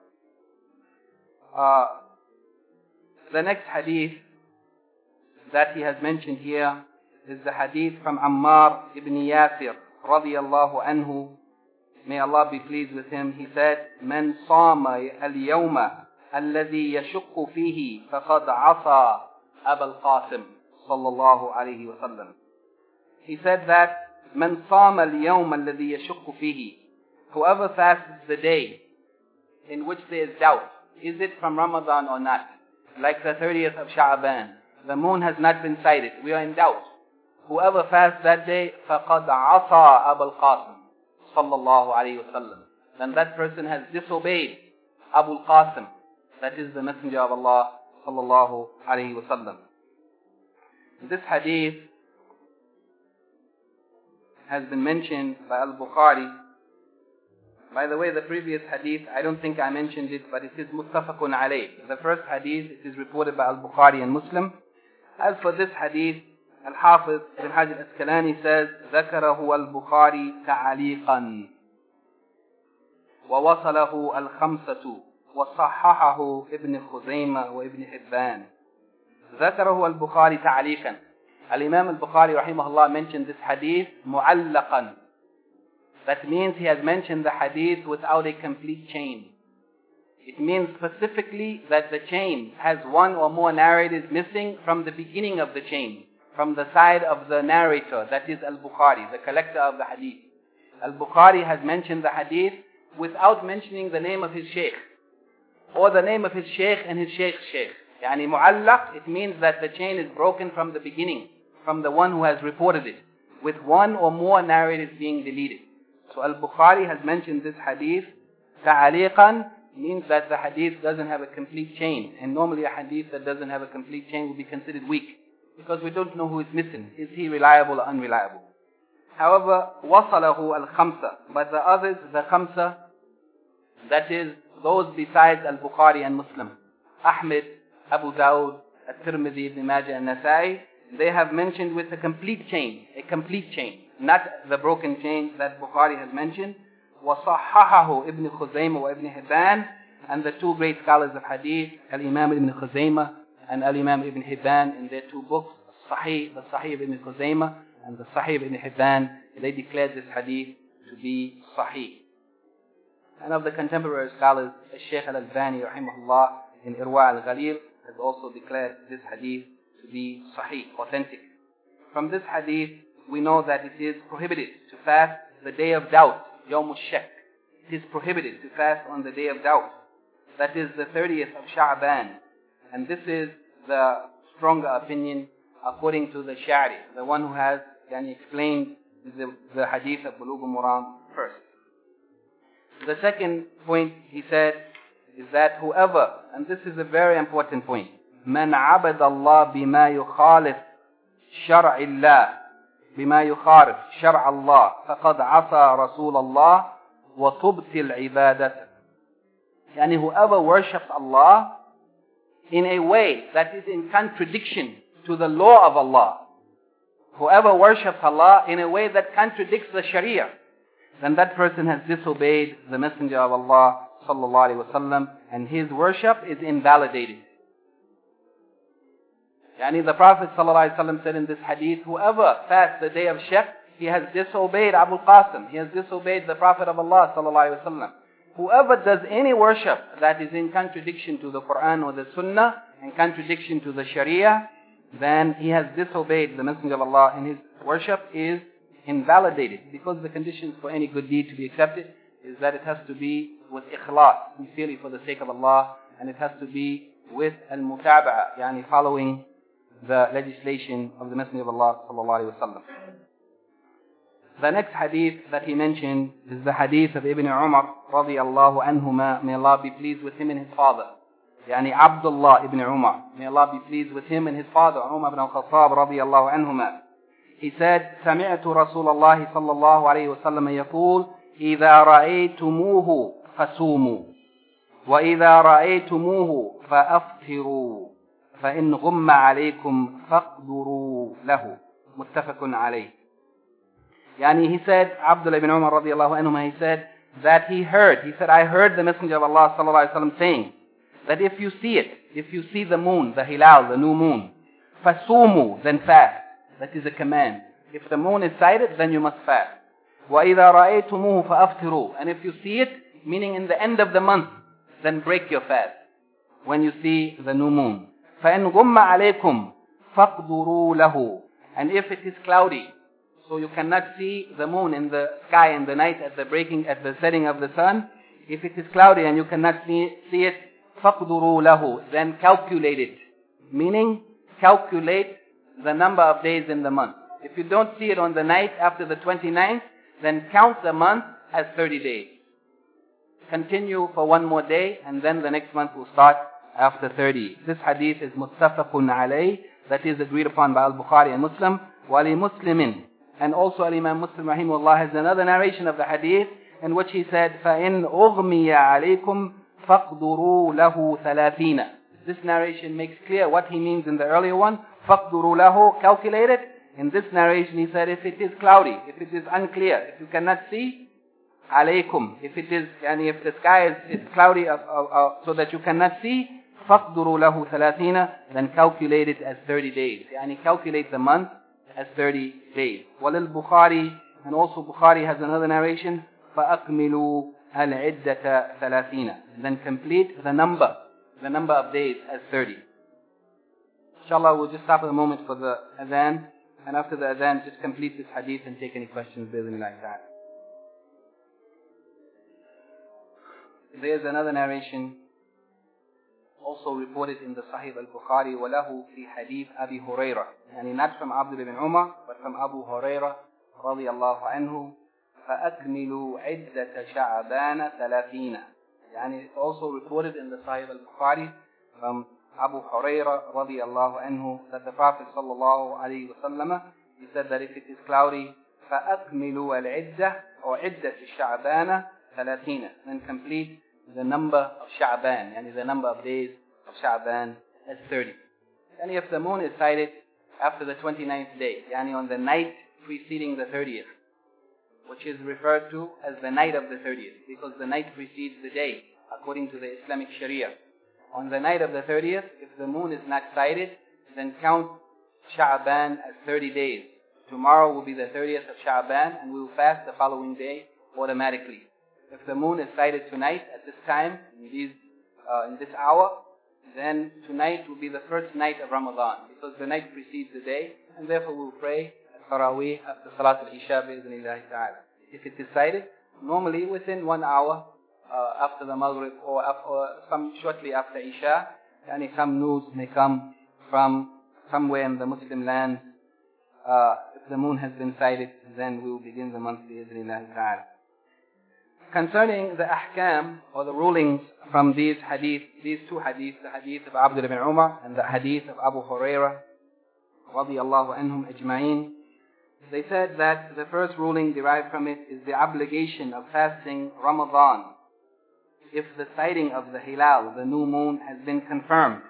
Uh, the next hadith that he has mentioned here is the hadith from Ammar ibn Yasir radiyallahu anhu. May Allah be pleased with him. He said, "Man sama al-yawma alladhi yashukku fihi faqad asa Aba al-Qasim sallallahu alayhi wa sallam." He said that, "Man sama al-yawma alladhi yashukku fihi." Whoever fasts the day in which there is doubt, is it from Ramadan or not? Like the thirtieth of Sha'ban, the moon has not been sighted, we are in doubt. Whoever fasts that day, فَقَدْ عَصَى أَبَا الْقَاسِمِ sallallahu alayhi wa sallam, then that person has disobeyed Abu al-Qasim, that is the Messenger of Allah sallallahu alayhi wa sallam. This hadith has been mentioned by Al-Bukhari. By the way, the previous hadith, I don't think I mentioned it, but it is muttafaqun alayh. The first hadith, it is reported by Al-Bukhari and Muslim. As for this hadith, Al-Hafiz Ibn Hajar Al-Asqalani says, ذكره البخاري تعليقا ووصله الخمسة وصححه ابن خزيمة وابن حبان. ذكره البخاري تعليقا. Al-Imam Al-Bukhari rahimahullah mentioned this hadith mu'allaqan. That means he has mentioned the hadith without a complete chain. It means specifically that the chain has one or more narrators missing from the beginning of the chain, from the side of the narrator, that is Al-Bukhari, the collector of the hadith. Al-Bukhari has mentioned the hadith without mentioning the name of his sheikh, or the name of his sheikh and his sheikh's sheikh. Yani mu'allaq, it means that the chain is broken from the beginning, from the one who has reported it, with one or more narrators being deleted. So Al-Bukhari has mentioned this hadith ta'aliqan, means that the hadith doesn't have a complete chain. And normally a hadith that doesn't have a complete chain will be considered weak, because we don't know who is missing. Is he reliable or unreliable? However, wasalahu al-khamsa, but the others, the khamsa, that is those besides Al-Bukhari and Muslim, Ahmed, Abu Dawud, At-Tirmidhi, Ibn Majah and Nasa'i, they have mentioned with a complete chain, a complete chain, not the broken chain that Bukhari has mentioned. وَصَحَّحَهُ Ibn Khuzaymah wa Ibn Hibban, and the two great scholars of hadith, Al-Imam Ibn Khuzaymah and Al-Imam Ibn Hibban, in their two books, Sahih, the Sahih of Ibn Khuzaymah and the Sahih of Ibn Hibban, they declared this hadith to be Sahih. And of the contemporary scholars, Shaykh Al-Albani rahimahullah in Irwa Al-Ghalil has also declared this hadith to be Sahih, authentic. From this hadith, we know that it is prohibited to fast the day of doubt, Yawm al-Shak. It is prohibited to fast on the day of doubt. That is the thirtieth of Sha'ban. And this is the stronger opinion according to the Sha'ri, the one who has yani, explained the, the hadith of Bulugh al-Maram first. The second point he said is that whoever, and this is a very important point, من عبد الله بما يخالف شرع الله بما يخالف شرع الله فقد عصى رسول الله وتبطل عبادته. Yani whoever worships Allah in a way that is in contradiction to the law of Allah, whoever worships Allah in a way that contradicts the Sharia, then that person has disobeyed the Messenger of Allah sallallahu alaihi wasallam, and his worship is invalidated. Yani the Prophet sallallahu alaihi wasallam said in this hadith, whoever fasts the day of Shak, he has disobeyed Abu al-Qasim, he has disobeyed the Prophet of Allah sallallahu alaihi wasallam. whoever does any worship that is in contradiction to the Quran or the Sunnah, in contradiction to the Sharia, then he has disobeyed the Messenger of Allah, and his worship is invalidated. Because the conditions for any good deed to be accepted is that it has to be with ikhlas, sincerely for the sake of Allah, and it has to be with al-mutaba'a, yani following the legislation of the Messenger of Allah sallallahu alaihi wasallam. The next hadith that he mentioned is the hadith of Ibn Umar radiyallahu anhuma, may Allah be pleased with him and his father. Yani Abdullah ibn Umar, may Allah be pleased with him and his father, Umar ibn al-Khattab radiyallahu anhuma. He said, سمعت رسول الله صلى الله عليه وسلم يقول إذا رأيتموه فصوموا وإذا رأيتموه فأفطروا فإن غم عليكم فاقدروا له متفق عليه. Yani he said, Abdullah ibn Umar radiallahu anhu, he said that he heard, he said, I heard the Messenger of Allah sallallahu alaihi wasallam saying that if you see it, if you see the moon, the hilal, the new moon, fasumu, then fast. That is a command. If the moon is sighted, then you must fast. وَإِذَا رَأَيْتُمُوهُ فَأَفْتِرُوا. And if you see it, meaning in the end of the month, then break your fast when you see the new moon. فَإِنْ غُمَّ عَلَيْكُمْ فَاقْدُرُوا لَهُ. And if it is cloudy, so you cannot see the moon in the sky in the night at the breaking, at the setting of the sun, if it is cloudy and you cannot see, see it, فَاقْدُرُوا لَهُ. Then calculate it. Meaning, calculate the number of days in the month. If you don't see it on the night after the twenty-ninth, then count the month as thirty days. Continue for one more day, and then the next month will start after thirty. This hadith is muttafaqun alayh, that is agreed upon by Al-Bukhari and Muslim. Wali Muslimin. And also Al-Imam Muslim rahimahullah has another narration of the hadith in which he said, فَإِنْ أُغْمِيَ عَلَيْكُمْ فَاقْدُرُوا لَهُ ثَلَاثِينَ. This narration makes clear what he means in the earlier one. فَاقْدُرُوا لَهُ, calculate it. In this narration he said, if it is cloudy, if it is unclear, if you cannot see, alaykum. If it is, and if the sky is, is cloudy uh, uh, uh, so that you cannot see, فَاقْدُرُوا لَهُ ثَلَاثِينَ, then calculate it as thirty days. Yani calculate the month as thirty days. وَلِلْبُخَارِ, and also Bukhari has another narration, فَأَكْمِلُوا الْعِدَّةَ ثَلَاثِينَ. Then complete the number, the number of days as thirty. Inshallah, we'll just stop at a moment for the adhan, and after the adhan, just complete this hadith and take any questions. Bismillah ta'ala. There's another narration, also reported in the Sahih al-Bukhari, وَلَهُ فِي حَدِيث أَبِي هُرَيْرَةَ. Yani not from Abdullah ibn Umar, but from Abu Hurairah radiyallahu anhu. فَأَكْمِلُوا عِدَّةَ شَعْبَانَ ثَلَاثِينَ. Yani it's also reported in the Sahih al-Bukhari from Abu Hurairah radiyallahu anhu that the Prophet sallallahu alayhi wa sallam, he said that if it is cloudy, فَأَكْمِلُوا الْعِدَّةَ or عِدَّةِ شَعْبَانَ ثَلَاثِينَ. Then complete the number of Sha'ban, yani the number of days of Sha'ban as thirty. Yani if the moon is sighted after the twenty-ninth day, yani on the night preceding the thirtieth, which is referred to as the night of the thirtieth, because the night precedes the day, according to the Islamic Sharia. On the night of the thirtieth, if the moon is not sighted, then count Sha'ban as thirty days. Tomorrow will be the thirtieth of Sha'ban, and we will fast the following day automatically. If the moon is sighted tonight at this time, in, these, uh, in this hour, then tonight will be the first night of Ramadan, because the night precedes the day, and therefore we will pray Taraweeh after Salat al-Isha bi-idhnillahi ta'ala. If it is sighted, normally within one hour uh, after the Maghrib or, or some shortly after Isha, yani some news may come from somewhere in the Muslim lands. Uh, if the moon has been sighted, then we will begin the month bi-idhnillahi ta'ala. Concerning the ahkam or the rulings from these hadith, these two hadiths, the hadith of Abdullah ibn Umar and the hadith of Abu Hurairah radiyallahu anhum ajma'in, they said that the first ruling derived from it is the obligation of fasting Ramadan if the sighting of the hilal, the new moon, has been confirmed,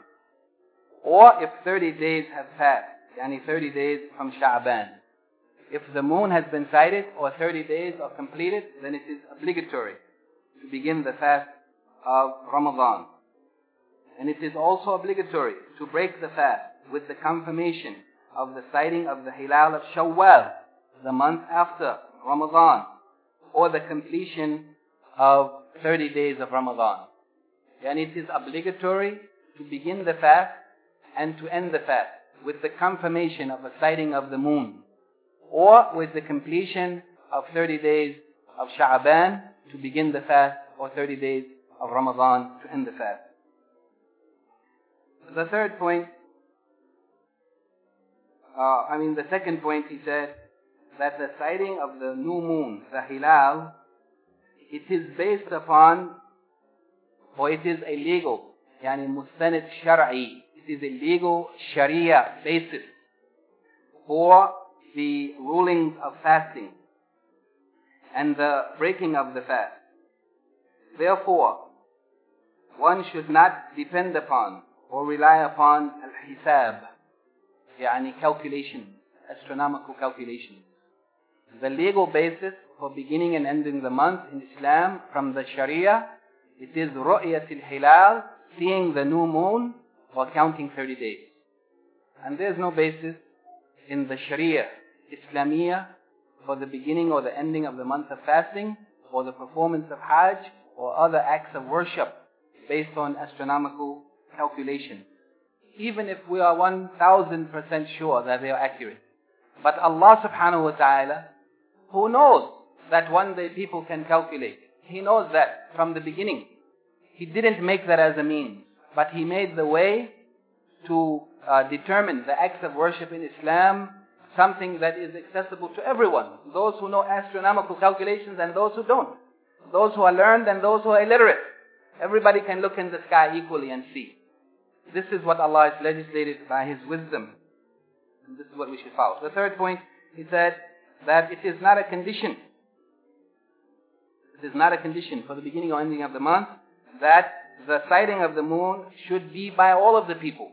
or if thirty days have passed, yani thirty days from Sha'ban. If the moon has been sighted or thirty days are completed, then it is obligatory to begin the fast of Ramadan. And it is also obligatory to break the fast with the confirmation of the sighting of the hilal of Shawwal, the month after Ramadan, or the completion of thirty days of Ramadan. And it is obligatory to begin the fast and to end the fast with the confirmation of a sighting of the moon, or with the completion of thirty days of Sha'ban to begin the fast, or thirty days of Ramadan to end the fast. The third point, uh, I mean the second point, he said that the sighting of the new moon, the hilal, it is based upon, or it is a legal, yani mustanid shar'i, it is a legal sharia basis for the rulings of fasting and the breaking of the fast. Therefore, one should not depend upon or rely upon al-hisab, yani calculations, astronomical calculations. The legal basis for beginning and ending the month in Islam from the Sharia, it is ru'yat al-hilal, seeing the new moon or counting thirty days. And there is no basis in the Sharia Islamiyah for the beginning or the ending of the month of fasting, or the performance of Hajj, or other acts of worship based on astronomical calculations, even if we are one thousand percent sure that they are accurate. But Allah subhanahu wa ta'ala, who knows that one day people can calculate, He knows that from the beginning. He didn't make that as a means, but He made the way to uh, determine the acts of worship in Islam, something that is accessible to everyone. Those who know astronomical calculations and those who don't. Those who are learned and those who are illiterate. Everybody can look in the sky equally and see. This is what Allah has legislated by His wisdom. And this is what we should follow. The third point, he said that it is not a condition. It is not a condition for the beginning or ending of the month that the sighting of the moon should be by all of the people.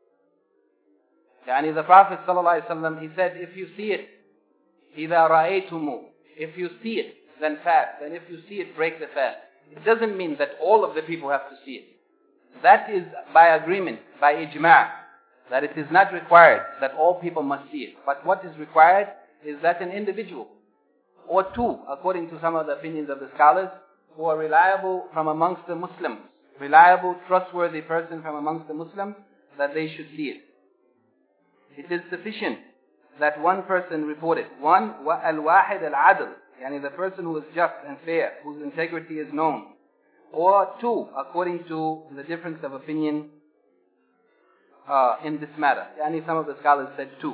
Yani the Prophet ﷺ, he said, if you see it, إِذَا رَأَيْتُمُ, if you see it, then fast. And if you see it, break the fast. It doesn't mean that all of the people have to see it. That is by agreement, by ijma', that it is not required that all people must see it. But what is required is that an individual, or two, according to some of the opinions of the scholars, who are reliable from amongst the Muslims, reliable, trustworthy person from amongst the Muslims, that they should see it. It is sufficient that one person reported. One, al-wahid al-adl, yani the person who is just and fair, whose integrity is known. Or two, according to the difference of opinion uh, in this matter. Yani some of the scholars said two.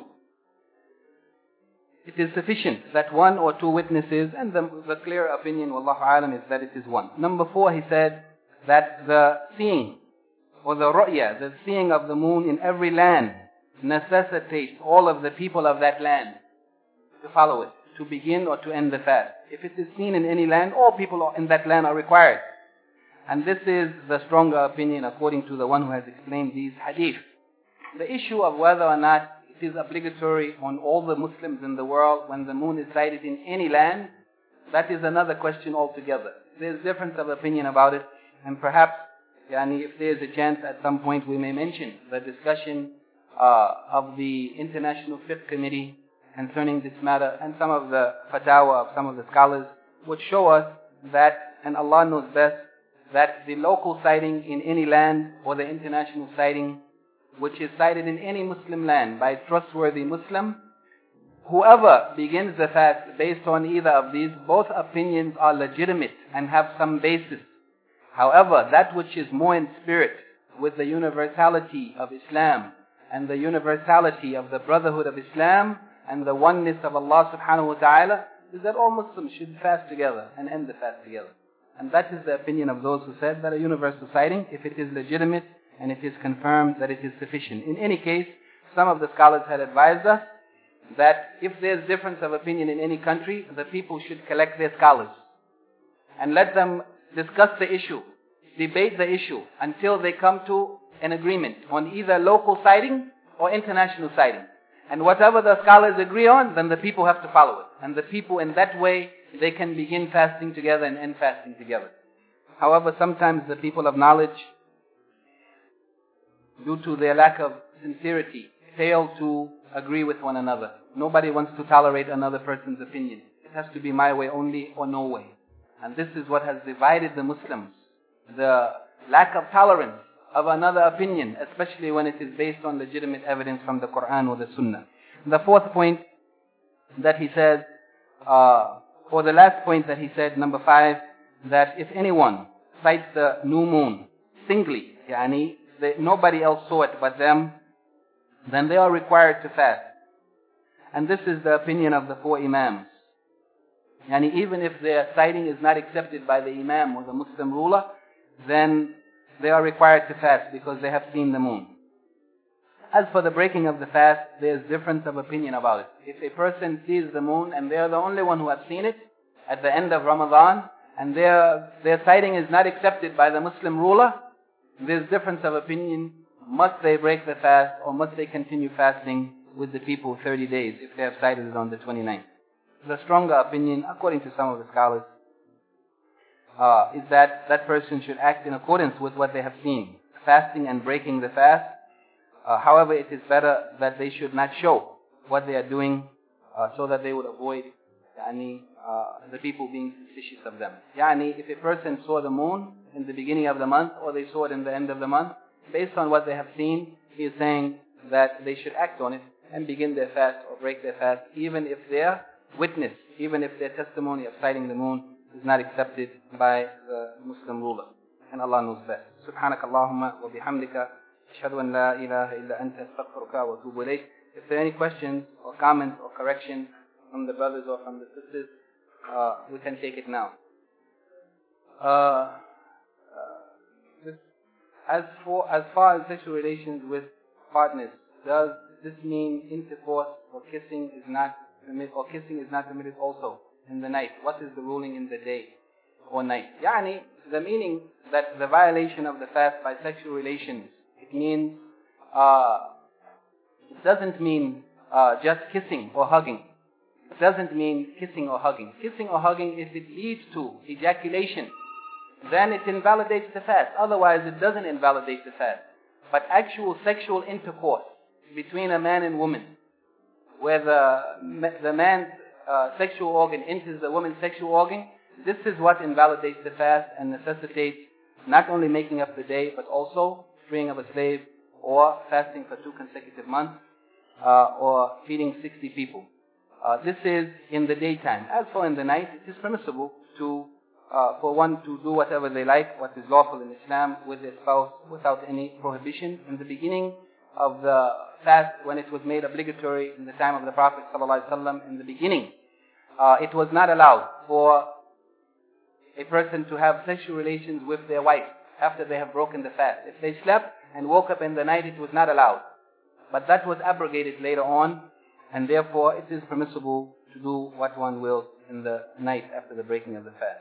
It is sufficient that one or two witnesses, and the, the clear opinion, wallahu alam, is that it is one. Number four, he said that the seeing, or the ru'ya, the seeing of the moon in every land, necessitates all of the people of that land to follow it, to begin or to end the fast. If it is seen in any land, all people in that land are required. And this is the stronger opinion according to the one who has explained these hadith. The issue of whether or not it is obligatory on all the Muslims in the world when the moon is sighted in any land, that is another question altogether. There is difference of opinion about it, and perhaps yani, if there is a chance at some point we may mention the discussion uh, of the International Fiqh Committee concerning this matter, and some of the fatwa of some of the scholars would show us that, and Allah knows best, that the local sighting in any land or the international sighting which is cited in any Muslim land by a trustworthy Muslim, whoever begins the fast based on either of these, both opinions are legitimate and have some basis. However, that which is more in spirit with the universality of Islam and the universality of the brotherhood of Islam and the oneness of Allah subhanahu wa ta'ala is that all Muslims should fast together and end the fast together. And that is the opinion of those who said that a universal sighting, if it is legitimate and it is confirmed, that it is sufficient. In any case, some of the scholars had advised us that if there is difference of opinion in any country, the people should collect their scholars and let them discuss the issue, debate the issue until they come to an agreement on either local sighting or international sighting. And whatever the scholars agree on, then the people have to follow it. And the people in that way, they can begin fasting together and end fasting together. However, sometimes the people of knowledge, due to their lack of sincerity, fail to agree with one another. Nobody wants to tolerate another person's opinion. It has to be my way only or no way. And this is what has divided the Muslims. The lack of tolerance of another opinion, especially when it is based on legitimate evidence from the Quran or the Sunnah. The fourth point that he says, uh, or the last point that he said, number five, that if anyone sights the new moon singly, yani, they, nobody else saw it but them, then they are required to fast. And this is the opinion of the four Imams. Yani, even if their sighting is not accepted by the Imam or the Muslim ruler, then they are required to fast because they have seen the moon. As for the breaking of the fast, there is difference of opinion about it. If a person sees the moon and they are the only one who have seen it at the end of Ramadan, and their their sighting is not accepted by the Muslim ruler, there is difference of opinion. Must they break the fast or must they continue fasting with the people thirty days if they have sighted it on the twenty-ninth? The stronger opinion, according to some of the scholars, uh, is that that person should act in accordance with what they have seen, fasting and breaking the fast. Uh, however, it is better that they should not show what they are doing uh, so that they would avoid yani, uh, the people being suspicious of them. Yani, if a person saw the moon in the beginning of the month or they saw it in the end of the month, based on what they have seen, he is saying that they should act on it and begin their fast or break their fast, even if their witness, even if their testimony of sighting the moon is not accepted by the Muslim ruler. And Allah knows best. Subhanak Allahumma wa bihamdika. Ashhadu an la ilaha illa anta astaghfiruka wa atubu ilayk. If there are any questions or comments or corrections from the brothers or from the sisters, uh, we can take it now. Uh, uh, this, as for as far as sexual relations with partners, does this mean intercourse or kissing is not permitted, or kissing is not permitted also in the night? What is the ruling in the day or night? Yani, the meaning that the violation of the fast by sexual relations, it means, uh, it doesn't mean uh, just kissing or hugging. It doesn't mean kissing or hugging. Kissing or hugging, if it leads to ejaculation, then it invalidates the fast. Otherwise, it doesn't invalidate the fast. But actual sexual intercourse between a man and woman, where the, the man's uh, sexual organ enters the woman's sexual organ, this is what invalidates the fast and necessitates not only making up the day, but also freeing of a slave, or fasting for two consecutive months, uh, or feeding sixty people. Uh, this is in the daytime. As for in the night, it is permissible to, uh, for one to do whatever they like, what is lawful in Islam, with their spouse, without any prohibition. In the beginning of the fast, when it was made obligatory in the time of the Prophet ﷺ, in the beginning, uh, it was not allowed for a person to have sexual relations with their wife after they have broken the fast. If they slept and woke up in the night, it was not allowed. But that was abrogated later on, and therefore it is permissible to do what one wills in the night after the breaking of the fast.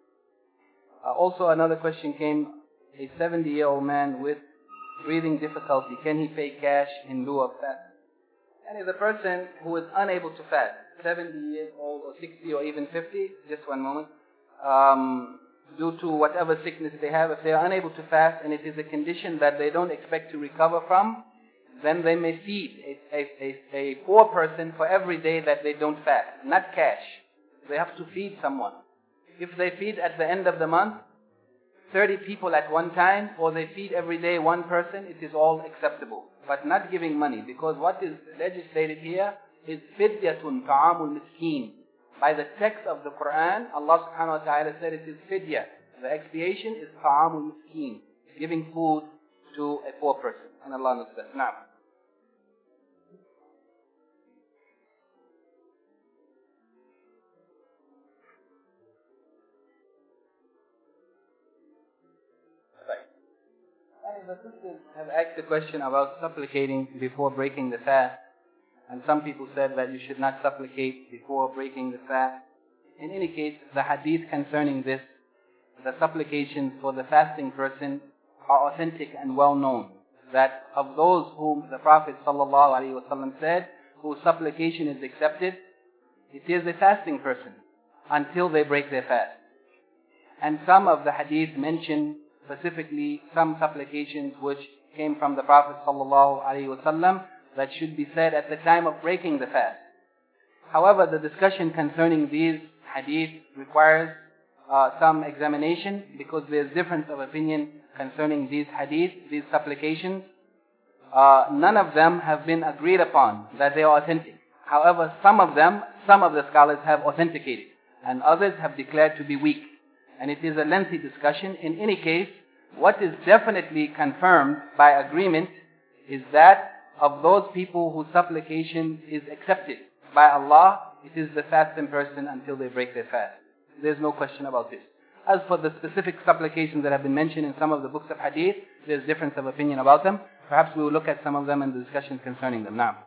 Uh, also, another question came: a seventy-year-old man with breathing difficulty, can he pay cash in lieu of fast? And if the person who is unable to fast, seventy years old or sixty or even fifty, just one moment, um, due to whatever sickness they have, if they are unable to fast and it is a condition that they don't expect to recover from, then they may feed a, a, a, a poor person for every day that they don't fast, not cash. They have to feed someone. If they feed at the end of the month, thirty people at one time, or they feed every day one person, it is all acceptable. But not giving money, because what is legislated here is fidyatun ta'amul miskin. By the text of the Quran, Allah subhanahu wa ta'ala said it is fidya. The expiation is ta'amul miskin, giving food to a poor person. And Allah knows best. Now, the sisters have asked a question about supplicating before breaking the fast. And some people said that you should not supplicate before breaking the fast. In any case, the hadith concerning this, the supplications for the fasting person are authentic and well known. That of those whom the Prophet ﷺ said, whose supplication is accepted, it is a fasting person until they break their fast. And some of the hadith mention specifically some supplications which came from the Prophet ﷺ that should be said at the time of breaking the fast. However, the discussion concerning these hadith requires uh, some examination, because there's difference of opinion concerning these hadith, these supplications. Uh, none of them have been agreed upon that they are authentic. However, some of them, some of the scholars have authenticated, and others have declared to be weak. And it is a lengthy discussion. In any case, what is definitely confirmed by agreement is that of those people whose supplication is accepted by Allah, it is the fasting person until they break their fast. There's no question about this. As for the specific supplications that have been mentioned in some of the books of hadith, there's difference of opinion about them. Perhaps we will look at some of them in the discussion concerning them now.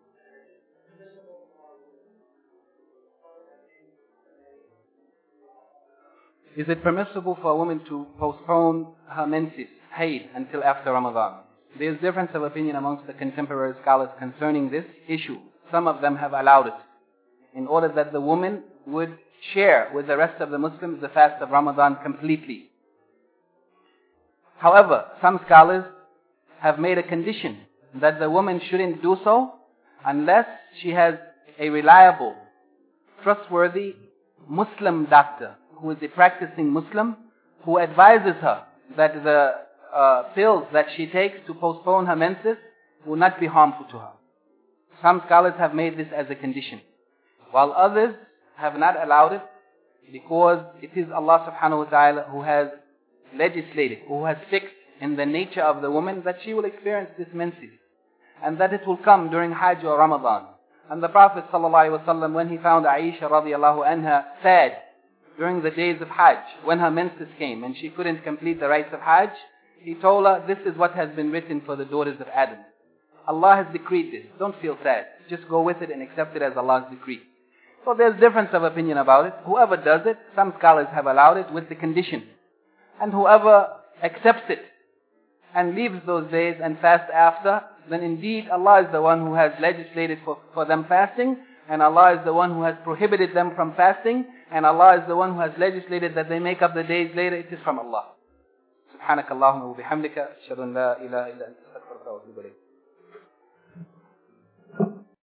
Is it permissible for a woman to postpone her menses, haid, until after Ramadan? There is difference of opinion amongst the contemporary scholars concerning this issue. Some of them have allowed it, in order that the woman would share with the rest of the Muslims the fast of Ramadan completely. However, some scholars have made a condition that the woman shouldn't do so unless she has a reliable, trustworthy Muslim doctor who is a practicing Muslim, who advises her that the uh, pills that she takes to postpone her menses will not be harmful to her. Some scholars have made this as a condition, while others have not allowed it, because it is Allah subhanahu wa ta'ala who has legislated, who has fixed in the nature of the woman that she will experience this menses, and that it will come during Hajj or Ramadan. And the Prophet sallallahu alaihi wasallam, when he found Aisha radiallahu anha sad during the days of Hajj, when her menses came and she couldn't complete the rites of Hajj, he told her, this is what has been written for the daughters of Adam. Allah has decreed this. Don't feel sad. Just go with it and accept it as Allah's decree. So there's difference of opinion about it. Whoever does it, some scholars have allowed it with the condition. And whoever accepts it and leaves those days and fasts after, then indeed Allah is the one who has legislated for, for them fasting, and Allah is the one who has prohibited them from fasting, and Allah is the one who has legislated that they make up the days later. It is from Allah. سبحانك اللهم وبحمدك أشهد أن لا إله إلا أنت أستغفرك وأتوب إليك.